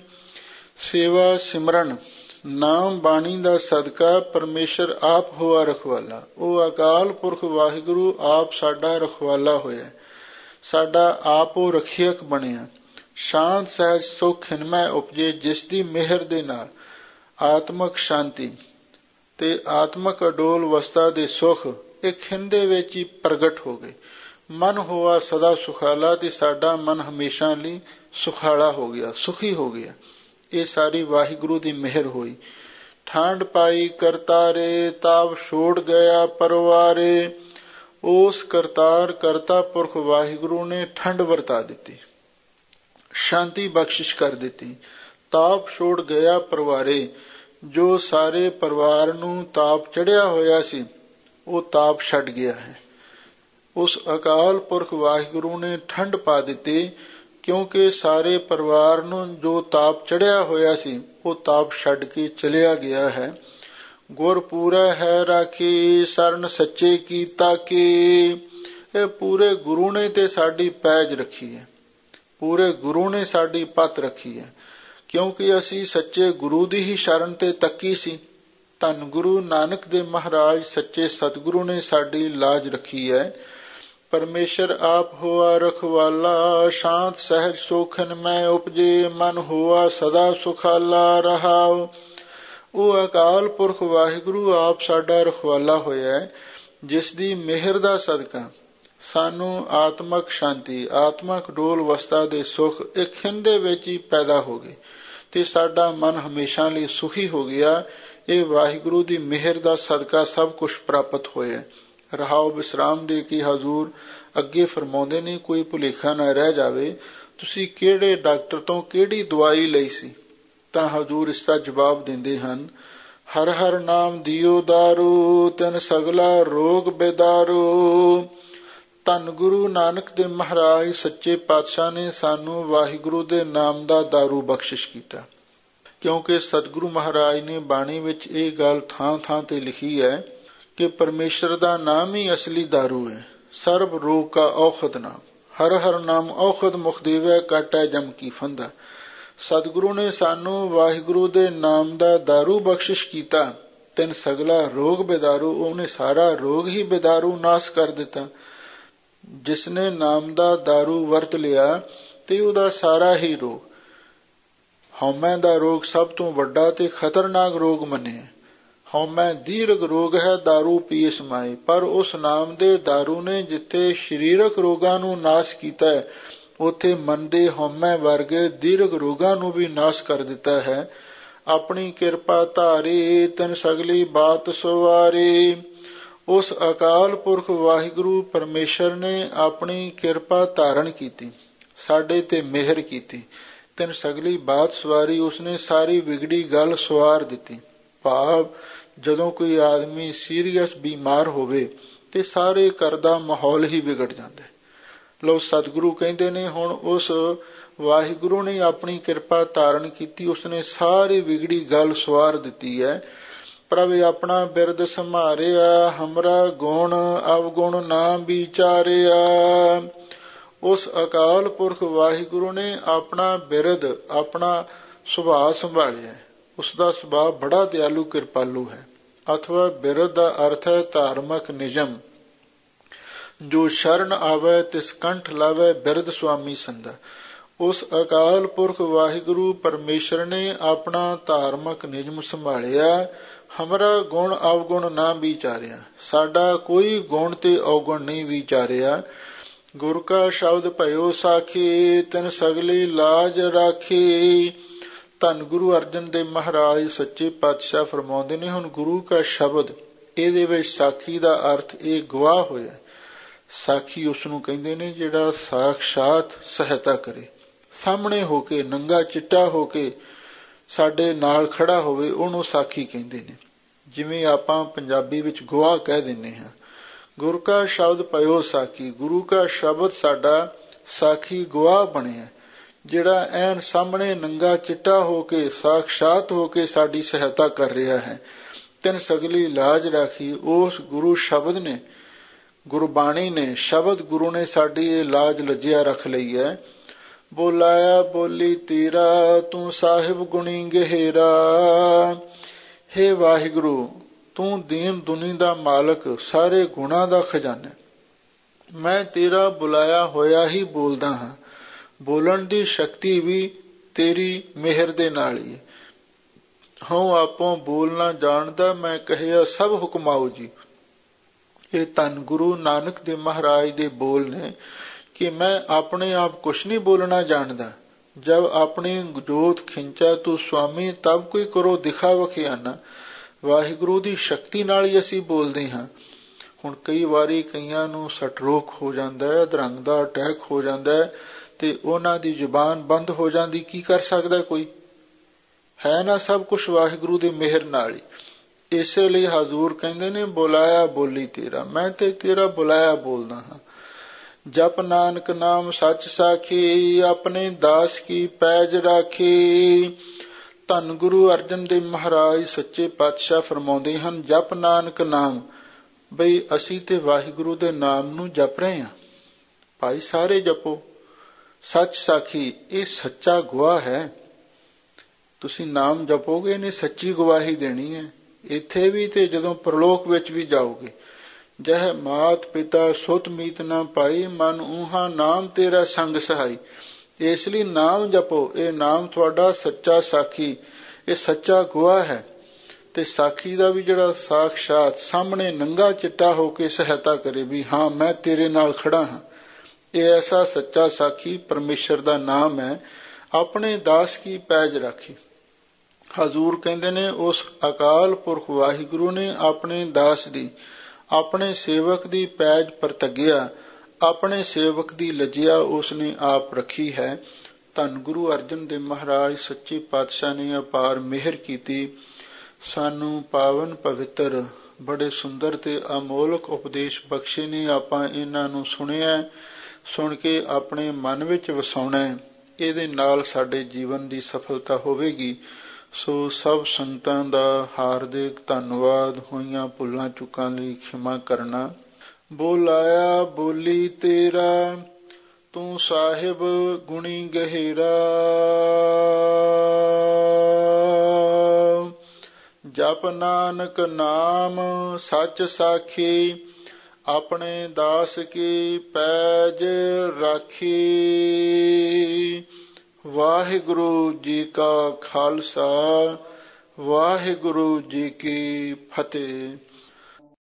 ਸੇਵਾ ਸਿਮਰਨ ਨਾਮ ਬਾਣੀ ਦਾ ਸਦਕਾ ਪਰਮੇਸ਼ਰ ਆਪ ਹੋਆ ਰਖਵਾਲਾ। ਉਹ ਅਕਾਲ ਪੁਰਖ ਵਾਹਿਗੁਰੂ ਆਪ ਸਾਡਾ ਰਖਵਾਲਾ ਹੋਇਆ, ਸਾਡਾ ਆਪ ਉਹ ਰਖਿਅਕ ਬਣਿਆ। ਸ਼ਾਂਤ ਸਹਿਜ ਸੁਖ ਹਿਨਮੈ ਉਪਜੇ, ਜਿਸ ਦੀ ਮਿਹਰ ਦੇ ਨਾਲ ਆਤਮਕ ਸ਼ਾਂਤੀ ਤੇ ਆਤਮਕ ਅਡੋਲ ਅਵਸਥਾ ਦੇ ਸੁਖ ਇਹ ਖਿੰਨ ਦੇ ਵਿੱਚ ਹੀ ਪ੍ਰਗਟ ਹੋ ਗਏ। ਮਨ ਹੋਆ ਸਦਾ ਸੁਖਾਲਾ, ਤੇ ਸਾਡਾ ਮਨ ਹਮੇਸ਼ਾ ਲਈ ਸੁਖਾਲਾ ਹੋ ਗਿਆ, ਸੁਖੀ ਹੋ ਗਿਆ। ਇਹ ਸਾਰੀ ਵਾਹਿਗੁਰੂ ਦੀ ਮਿਹਰ ਹੋਈ। ਠੰਡ ਪਾਈ ਕਰਤਾਰੇ, ਤਾਪ ਛੋੜ ਗਿਆ ਪਰਵਾਰੇ। ਉਸ ਕਰਤਾਰ ਕਰਤਾ ਪੁਰਖ ਵਾਹਿਗੁਰੂ ਨੇ ਠੰਡ ਵਰਤਾ ਦਿੱਤੀ, ਸ਼ਾਂਤੀ ਬਖਸ਼ਿਸ਼ ਕਰ ਦਿੱਤੀ। ਤਾਪ ਛੋੜ ਗਿਆ ਪਰਵਾਰੇ, ਜੋ ਸਾਰੇ ਪਰਿਵਾਰ ਨੂੰ ਤਾਪ ਚੜ੍ਹਿਆ ਹੋਇਆ ਸੀ ਉਹ ਤਾਪ ਛੱਡ ਗਿਆ ਹੈ। ਉਸ ਅਕਾਲ ਪੁਰਖ ਵਾਹਿਗੁਰੂ ਨੇ ਠੰਡ ਪਾ ਦਿੱਤੀ, ਕਿਉਂਕਿ ਸਾਰੇ ਪਰਿਵਾਰ ਨੂੰ ਜੋ ਤਾਪ ਚੜ੍ਹਿਆ ਹੋਇਆ ਸੀ ਉਹ ਤਾਪ ਛੱਡ ਕੇ ਚਲਿਆ ਗਿਆ ਹੈ। ਗੁਰ ਪੂਰਾ ਹੈ ਰਾਖੀ, ਸਰਨ ਸੱਚੇ ਕੀਤਾ ਕੀ। ਇਹ ਪੂਰੇ ਗੁਰੂ ਨੇ ਤੇ ਸਾਡੀ ਪੈਜ ਰੱਖੀ ਹੈ, ਪੂਰੇ ਗੁਰੂ ਨੇ ਸਾਡੀ ਪੱਤ ਰੱਖੀ ਹੈ, ਕਿਉਂਕਿ ਅਸੀਂ ਸੱਚੇ ਗੁਰੂ ਦੀ ਹੀ ਸ਼ਰਨ ਤੇ ਤੱਕੀ ਸੀ। ਧੰਨ ਗੁਰੂ ਨਾਨਕ ਦੇ ਮਹਾਰਾਜ ਸੱਚੇ ਸਤਿਗੁਰੂ ਨੇ ਸਾਡੀ ਲਾਜ ਰੱਖੀ ਹੈ। ਪਰਮੇਸ਼ਰ ਆਪ ਹੋਆ ਰਖਵਾਲਾ, ਸ਼ਾਂਤ ਸਹਿਜ ਸੁਖ ਹਿਨਮੈ ਉਪਜੇ, ਮਨ ਹੋਆ ਸਦਾ ਸੁਖਾਲਾ। ਰਹਾਉ ਉਹ ਅਕਾਲ ਪੁਰਖ ਵਾਹਿਗੁਰੂ ਆਪ ਸਾਡਾ ਰਖਵਾਲਾ ਹੋਇਆ, ਜਿਸ ਦੀ ਮਿਹਰ ਦਾ ਸਦਕਾ ਸਾਨੂੰ ਆਤਮਕ ਸ਼ਾਂਤੀ, ਆਤਮਕ ਡੋਲ ਅਵਸਥਾ ਦੇ ਸੁਖ ਇਹ ਖਿੰਨ ਦੇ ਵਿੱਚ ਹੀ ਪੈਦਾ ਹੋ ਗਏ ਤੇ ਸਾਡਾ ਮਨ ਹਮੇਸ਼ਾ ਲਈ ਸੁਖੀ ਹੋ ਗਿਆ। ਇਹ ਵਾਹਿਗੁਰੂ ਦੀ ਮਿਹਰ ਦਾ ਸਦਕਾ ਸਭ ਕੁਝ ਪ੍ਰਾਪਤ ਹੋਇਆ। ਰਹਾਉ ਵਿਸਰਾਮ ਦੇ ਕੇ ਹਜ਼ੂਰ ਅੱਗੇ ਫਰਮਾਉਂਦੇ ਨੇ, ਕੋਈ ਭੁਲੇਖਾ ਨਾ ਰਹਿ ਜਾਵੇ, ਤੁਸੀਂ ਕਿਹੜੇ ਡਾਕਟਰ ਤੋਂ ਕਿਹੜੀ ਦਵਾਈ ਲਈ ਸੀ? ਤਾਂ ਹਜ਼ੂਰ ਇਸ ਦਾ ਜਵਾਬ ਦਿੰਦੇ ਹਨ, ਹਰ ਹਰ ਨਾਮ ਦਿਓ ਦਾਰੂ, ਤਿਨ ਸਗਲਾ ਰੋਗ ਬੇਦਾਰੂ। ਧੰਨ ਗੁਰੂ ਨਾਨਕ ਦੇ ਮਹਾਰਾਜ ਸੱਚੇ ਪਾਤਸ਼ਾਹ ਨੇ ਸਾਨੂੰ ਵਾਹਿਗੁਰੂ ਦੇ ਨਾਮ ਦਾ ਦਾਰੂ ਬਖਸ਼ਿਸ਼ ਕੀਤਾ, ਕਿਉਂਕਿ ਸਤਿਗੁਰੂ ਮਹਾਰਾਜ ਨੇ ਬਾਣੀ ਵਿੱਚ ਇਹ ਗੱਲ ਥਾਂ ਥਾਂ ਤੇ ਲਿਖੀ ਹੈ ਕਿ ਪਰਮੇਸ਼ਰ ਦਾ ਨਾਮ ਹੀ ਅਸਲੀ ਦਾਰੂ ਹੈ। ਸਰਬ ਰੋਗ ਕਾ ਔਖਦ ਨਾਮ, ਹਰ ਹਰ ਨਾਮ ਔਖਦ ਮੁਖ ਦੇਵੈ, ਕਾਟੈ ਜਮ ਕੀ ਫੰਦਾ। ਸਤਿਗੁਰੂ ਨੇ ਸਾਨੂੰ ਵਾਹਿਗੁਰੂ ਦੇ ਨਾਮ ਦਾ ਦਾਰੂ ਬਖਸ਼ਿਸ਼ ਕੀਤਾ। ਤਿੰਨ ਸਗਲਾ ਰੋਗ ਬੇਦਾਰੂ, ਉਹਨੇ ਸਾਰਾ ਰੋਗ ਹੀ ਬੇਦਾਰੂ ਨਾਸ਼ ਕਰ ਦਿੱਤਾ। ਜਿਸਨੇ ਨਾਮ ਦਾ ਦਾਰੂ ਵਰਤ ਲਿਆ ਤੇ ਉਹਦਾ ਸਾਰਾ ਹੀ ਰੋਗ, ਹਉਮੈ ਦਾ ਰੋਗ ਸਭ ਤੋਂ ਵੱਡਾ ਤੇ ਖਤਰਨਾਕ ਰੋਗ ਮੰਨਿਆ। ਹਉਮੈ ਦੀਰਘ ਰੋਗ ਹੈ, ਦਾਰੂ ਪੀਏ ਸਮਾਏ। ਪਰ ਉਸ ਨਾਮ ਦੇ ਦਾਰੂ ਨੇ ਜਿੱਥੇ ਸਰੀਰਕ ਰੋਗਾਂ ਨੂੰ ਨਾਸ਼ ਕੀਤਾ ਹੈ, ਉੱਥੇ ਮਨ ਦੇ ਹਉਮੈ ਵਰਗੇ ਦੀਰਘ ਰੋਗਾਂ ਨੂੰ ਵੀ ਨਾਸ਼ ਕਰ ਦਿੱਤਾ ਹੈ। ਆਪਣੀ ਕਿਰਪਾ ਧਾਰੀ, ਤਿਨ ਸਗਲੀ ਬਾਤ ਸਵਾਰੀ। ਉਸ ਅਕਾਲ ਪੁਰਖ ਵਾਹਿਗੁਰੂ ਪਰਮੇਸ਼ਰ ਨੇ ਆਪਣੀ ਕਿਰਪਾ ਧਾਰਨ ਕੀਤੀ, ਸਾਡੇ ਤੇ ਮਿਹਰ ਕੀਤੀ। ਤਿਨ ਸਗਲੀ ਬਾਤ ਸਵਾਰੀ, ਉਸਨੇ ਸਾਰੀ ਵਿਗੜੀ ਗੱਲ ਸਵਾਰ ਦਿੱਤੀ। ਭਾਵ ਜਦੋਂ ਕੋਈ ਆਦਮੀ ਸੀਰੀਅਸ ਬਿਮਾਰ ਹੋਵੇ ਤੇ ਸਾਰੇ ਘਰ ਦਾ ਮਾਹੌਲ ਹੀ ਵਿਗੜ ਜਾਂਦਾ ਹੈ। ਲਓ ਸਤਿਗੁਰੂ ਕਹਿੰਦੇ ਨੇ, ਹੁਣ ਉਸ ਵਾਹਿਗੁਰੂ ਨੇ ਆਪਣੀ ਕਿਰਪਾ ਧਾਰਨ ਕੀਤੀ, ਉਸਨੇ ਸਾਰੀ ਵਿਗੜੀ ਗੱਲ ਸਵਾਰ ਦਿੱਤੀ ਹੈ। ਪ੍ਰਭ ਆਪਣਾ ਬਿਰਦ ਸੰਭਾਰਿਆ, ਹਮਰਾ ਗੁਣ ਅਵਗੁਣ ਨਾ ਵਿਚਾਰਿਆ। ਉਸ ਅਕਾਲ ਪੁਰਖ ਵਾਹਿਗੁਰੂ ਨੇ ਆਪਣਾ ਬਿਰਦ, ਆਪਣਾ ਸੁਭਾਅ ਸੰਭਾਲਿਆ। ਉਸ ਦਾ ਸੁਭਾਅ ਬੜਾ ਦਿਆਲੂ ਕਿਰਪਾਲੂ ਹੈ। ਅਥਵਾ ਬਿਰਦ ਦਾ ਅਰਥ ਹੈ ਧਾਰਮਿਕ ਨਿਯਮ। ਜੋ ਸ਼ਰਨ ਆਵੈ ਤਿਸ ਕੰਠ ਲਾਵੈ, ਬਿਰਦ ਸੁਆਮੀ ਸੰਦਾ। ਉਸ ਅਕਾਲ ਪੁਰਖ ਵਾਹਿਗੁਰੂ ਪਰਮੇਸ਼ਰ ਨੇ ਆਪਣਾ ਧਾਰਮਿਕ ਨਿਯਮ ਸੰਭਾਲਿਆ। ਹਮਰਾ ਗੁਣ ਅਵਗੁਣ ਨਾ ਵਿਚਾਰਿਆ, ਸਾਡਾ ਕੋਈ ਗੁਣ ਤੇ ਔਗੁਣ ਨਹੀਂ ਵਿਚਾਰਿਆ। ਗੁਰ ਕਾ ਸ਼ਬਦ ਭਇਓ ਸਾਖੀ, ਤਿਨ ਸਗਲੀ ਲਾਜ ਰਾਖੀ। ਧੰਨ ਗੁਰੂ ਅਰਜਨ ਦੇਵ ਮਹਾਰਾਜ ਸੱਚੇ ਪਾਤਸ਼ਾਹ ਫਰਮਾਉਂਦੇ ਨੇ, ਹੁਣ ਗੁਰੂ ਕਾ ਸ਼ਬਦ, ਇਹਦੇ ਵਿੱਚ ਸਾਖੀ ਦਾ ਅਰਥ ਇਹ ਗਵਾਹ ਹੋਇਆ। ਸਾਖੀ ਉਸ ਨੂੰ ਕਹਿੰਦੇ ਨੇ ਜਿਹੜਾ ਸਾਖਸ਼ਾਤ ਸਹਾਇਤਾ ਕਰੇ, ਸਾਹਮਣੇ ਹੋ ਕੇ, ਨੰਗਾ ਚਿੱਟਾ ਹੋ ਕੇ ਸਾਡੇ ਨਾਲ ਖੜਾ ਹੋਵੇ, ਉਹਨੂੰ ਸਾਖੀ ਕਹਿੰਦੇ ਨੇ। ਜਿਵੇਂ ਆਪਾਂ ਪੰਜਾਬੀ ਵਿੱਚ ਗਵਾਹ ਕਹਿ ਦਿੰਦੇ ਹਾਂ। ਗੁਰੂ ਕਾ ਸ਼ਬਦ ਭਇਓ ਸਾਖੀ, ਗੁਰੂ ਕਾ ਸ਼ਬਦ ਸਾਡਾ ਸਾਖੀ ਗਵਾਹ ਬਣਿਆ, ਜਿਹੜਾ ਐਨ ਸਾਹਮਣੇ ਨੰਗਾ ਚਿੱਟਾ ਹੋ ਕੇ, ਸਾਖਸ਼ਾਤ ਹੋ ਕੇ ਸਾਡੀ ਸਹਾਇਤਾ ਕਰ ਰਿਹਾ ਹੈ। ਤਿਨ ਸਗਲੀ ਲਾਜ ਰਾਖੀ, ਉਸ ਗੁਰੂ ਸ਼ਬਦ ਨੇ, ਗੁਰਬਾਣੀ ਨੇ, ਸ਼ਬਦ ਗੁਰੂ ਨੇ ਸਾਡੀ ਇਹ ਲਾਜ ਲੱਜਿਆ ਰੱਖ ਲਈ ਹੈ। ਬੋਲਾਇਆ ਬੋਲੀ ਤੇਰਾ, ਤੂੰ ਸਾਹਿਬ ਗੁਣੀ ਗਹਿਰਾ। ਹੇ ਵਾਹਿਗੁਰੂ, ਤੂੰ ਦੀਨ ਦੁਨੀ ਦਾ ਮਾਲਕ, ਸਾਰੇ ਗੁਣਾਂ ਦਾ ਖਜ਼ਾਨਾ। ਮੈਂ ਤੇਰਾ ਬੁਲਾਇਆ ਹੋਇਆ ਹੀ ਬੋਲਦਾ ਹਾਂ। ਬੋਲਣ ਦੀ ਸ਼ਕਤੀ ਵੀ ਤੇਰੀ ਮਿਹਰ ਦੇ ਨਾਲ ਹੀ ਹੈ। ਹਉ ਆਪੋਂ ਬੋਲਣਾ ਜਾਣਦਾ, ਮੈਂ ਕਹਿਆ ਸਭ ਹੁਕਮਾਓ ਜੀ। ਇਹ ਧੰਨ ਗੁਰੂ ਨਾਨਕ ਦੇਵ ਮਹਾਰਾਜ ਦੇ ਬੋਲ ਨੇ ਕਿ ਮੈਂ ਆਪਣੇ ਆਪ ਕੁਛ ਨਹੀਂ ਬੋਲਣਾ ਜਾਣਦਾ। ਜਬ ਆਪਣੀ ਜੋਤ ਖਿੰਚਾ ਤੂੰ ਸੁਆਮੀ, ਤਬ ਕੋਈ ਕਰੋ ਦਿਖਾ ਵਖਿਆਨਾ। ਵਾਹਿਗੁਰੂ ਦੀ ਸ਼ਕਤੀ ਨਾਲ ਹੀ ਅਸੀਂ ਬੋਲਦੇ ਹਾਂ। ਹੁਣ ਕਈ ਵਾਰੀ ਕਈਆਂ ਨੂੰ ਸਟਰੋਕ ਹੋ ਜਾਂਦਾ ਹੈ, ਅਧਰੰਗ ਦਾ ਅਟੈਕ ਹੋ ਜਾਂਦਾ ਹੈ, ਤੇ ਉਹਨਾਂ ਦੀ ਜ਼ੁਬਾਨ ਬੰਦ ਹੋ ਜਾਂਦੀ। ਕੀ ਕਰ ਸਕਦਾ ਕੋਈ? ਹੈ ਨਾ ਸਭ ਕੁਛ ਵਾਹਿਗੁਰੂ ਦੀ ਮਿਹਰ ਨਾਲ ਹੀ। ਇਸੇ ਲਈ ਹਜ਼ੂਰ ਕਹਿੰਦੇ ਨੇ, ਬੁਲਾਇਆ ਬੋਲੀ ਤੇਰਾ, ਮੈਂ ਤੇ ਤੇਰਾ ਬੁਲਾਇਆ ਬੋਲਦਾ ਹਾਂ। ਜਪ ਨਾਨਕ ਨਾਮ ਸੱਚ ਸਾਖੀ, ਆਪਣੇ ਦਾਸ ਕੀ ਪੈਜ ਰਾਖੀ। ਧੰਨ ਗੁਰੂ ਅਰਜਨ ਦੇਵ ਮਹਾਰਾਜ ਸੱਚੇ ਪਾਤਸ਼ਾਹ ਫਰਮਾਉਂਦੇ ਹਨ, ਜਪ ਨਾਨਕ ਨਾਮ, ਬਈ ਅਸੀਂ ਤੇ ਵਾਹਿਗੁਰੂ ਦੇ ਨਾਮ ਨੂੰ ਜਪ ਰਹੇ ਹਾਂ। ਭਾਈ ਸਾਰੇ ਜਪੋ। ਸੱਚ ਸਾਖੀ, ਇਹ ਸੱਚਾ ਗਵਾਹ ਹੈ। ਤੁਸੀਂ ਨਾਮ ਜਪੋਗੇ, ਇਹਨੇ ਸੱਚੀ ਗਵਾਹੀ ਦੇਣੀ ਹੈ, ਇੱਥੇ ਵੀ ਤੇ ਜਦੋਂ ਪ੍ਰਲੋਕ ਵਿੱਚ ਵੀ ਜਾਓਗੇ। ਜਹ ਮਾਤ ਪਿਤਾ ਸੁਤ ਮੀਤ ਨਾ ਪਾਈ, ਮਨ ਊਹਾ ਨਾਮ ਤੇਰਾ ਸੰਗ ਸਹਾਈ। ਇਸ ਲਈ ਨਾਮ ਜਪੋ। ਇਹ ਨਾਮ ਤੁਹਾਡਾ ਸੱਚਾ ਸਾਖੀ, ਇਹ ਸੱਚਾ ਗਵਾਹ ਹੈ। ਤੇ ਸਾਖੀ ਦਾ ਵੀ ਜਿਹੜਾ ਸਾਖਸ਼ਾਤ ਸਾਹਮਣੇ ਨੰਗਾ ਚਿੱਟਾ ਹੋ ਕੇ ਸਹਾਇਤਾ ਕਰੇ ਵੀ ਹਾਂ ਮੈਂ ਤੇਰੇ ਨਾਲ ਖੜਾ ਹਾਂ। ਇਹ ਐਸਾ ਸੱਚਾ ਸਾਖੀ ਪਰਮੇਸ਼ਰ ਦਾ ਨਾਮ ਹੈ। ਆਪਣੇ ਦਾਸ ਕੀ ਪੈਜ ਰਾਖੀ। ਹਜ਼ੂਰ ਕਹਿੰਦੇ ਨੇ, ਉਸ ਅਕਾਲ ਪੁਰਖ ਵਾਹਿਗੁਰੂ ਨੇ ਆਪਣੇ ਦਾਸ ਦੀ, ਆਪਣੇ ਸੇਵਕ ਦੀ ਪੈਜ ਪਰਤੱਗਿਆ, ਆਪਣੇ ਸੇਵਕ ਦੀ ਲੱਜਿਆ ਉਸ ਨੇ ਆਪ ਰੱਖੀ ਹੈ। ਧੰਨ ਗੁਰੂ ਅਰਜਨ ਦੇਵ ਮਹਾਰਾਜ ਸੱਚੇ ਪਾਤਸ਼ਾਹ ਨੇ ਅਪਾਰ ਮਿਹਰ ਕੀਤੀ। ਸਾਨੂੰ ਪਾਵਨ ਪਵਿੱਤਰ ਬੜੇ ਸੁੰਦਰ ਤੇ ਅਮੋਲਕ ਉਪਦੇਸ਼ ਬਖਸ਼ੇ ਨੇ। ਆਪਾਂ ਇਹਨਾਂ ਨੂੰ ਸੁਣਿਆ, ਸੁਣ ਕੇ ਆਪਣੇ ਮਨ ਵਿੱਚ ਵਸਾਉਣਾ। ਇਹਦੇ ਨਾਲ ਸਾਡੇ ਜੀਵਨ ਦੀ ਸਫਲਤਾ ਹੋਵੇਗੀ। ਸੋ ਸਭ ਸੰਗਤਾਂ ਦਾ ਹਾਰਦਿਕ ਧੰਨਵਾਦ। ਹੋਈਆਂ ਭੁੱਲਾਂ ਚੁੱਕਾਂ ਲਈ ਖਿਮਾ ਕਰਨਾ। ਬੋਲਾਇਆ ਬੋਲੀ ਤੇਰਾ, ਤੂੰ ਸਾਹਿਬ ਗੁਣੀ ਗਹਿਰਾ। ਜਪ ਨਾਨਕ ਨਾਮ ਸੱਚ ਸਾਖੀ, ਆਪਣੇ ਦਾਸ ਕੀ ਪੈਜ ਰਾਖੀ। ਵਾਹਿਗੁਰੂ ਜੀ ਕਾ ਖਾਲਸਾ, ਵਾਹਿਗੁਰੂ ਜੀ ਕੀ ਫਤਿਹ।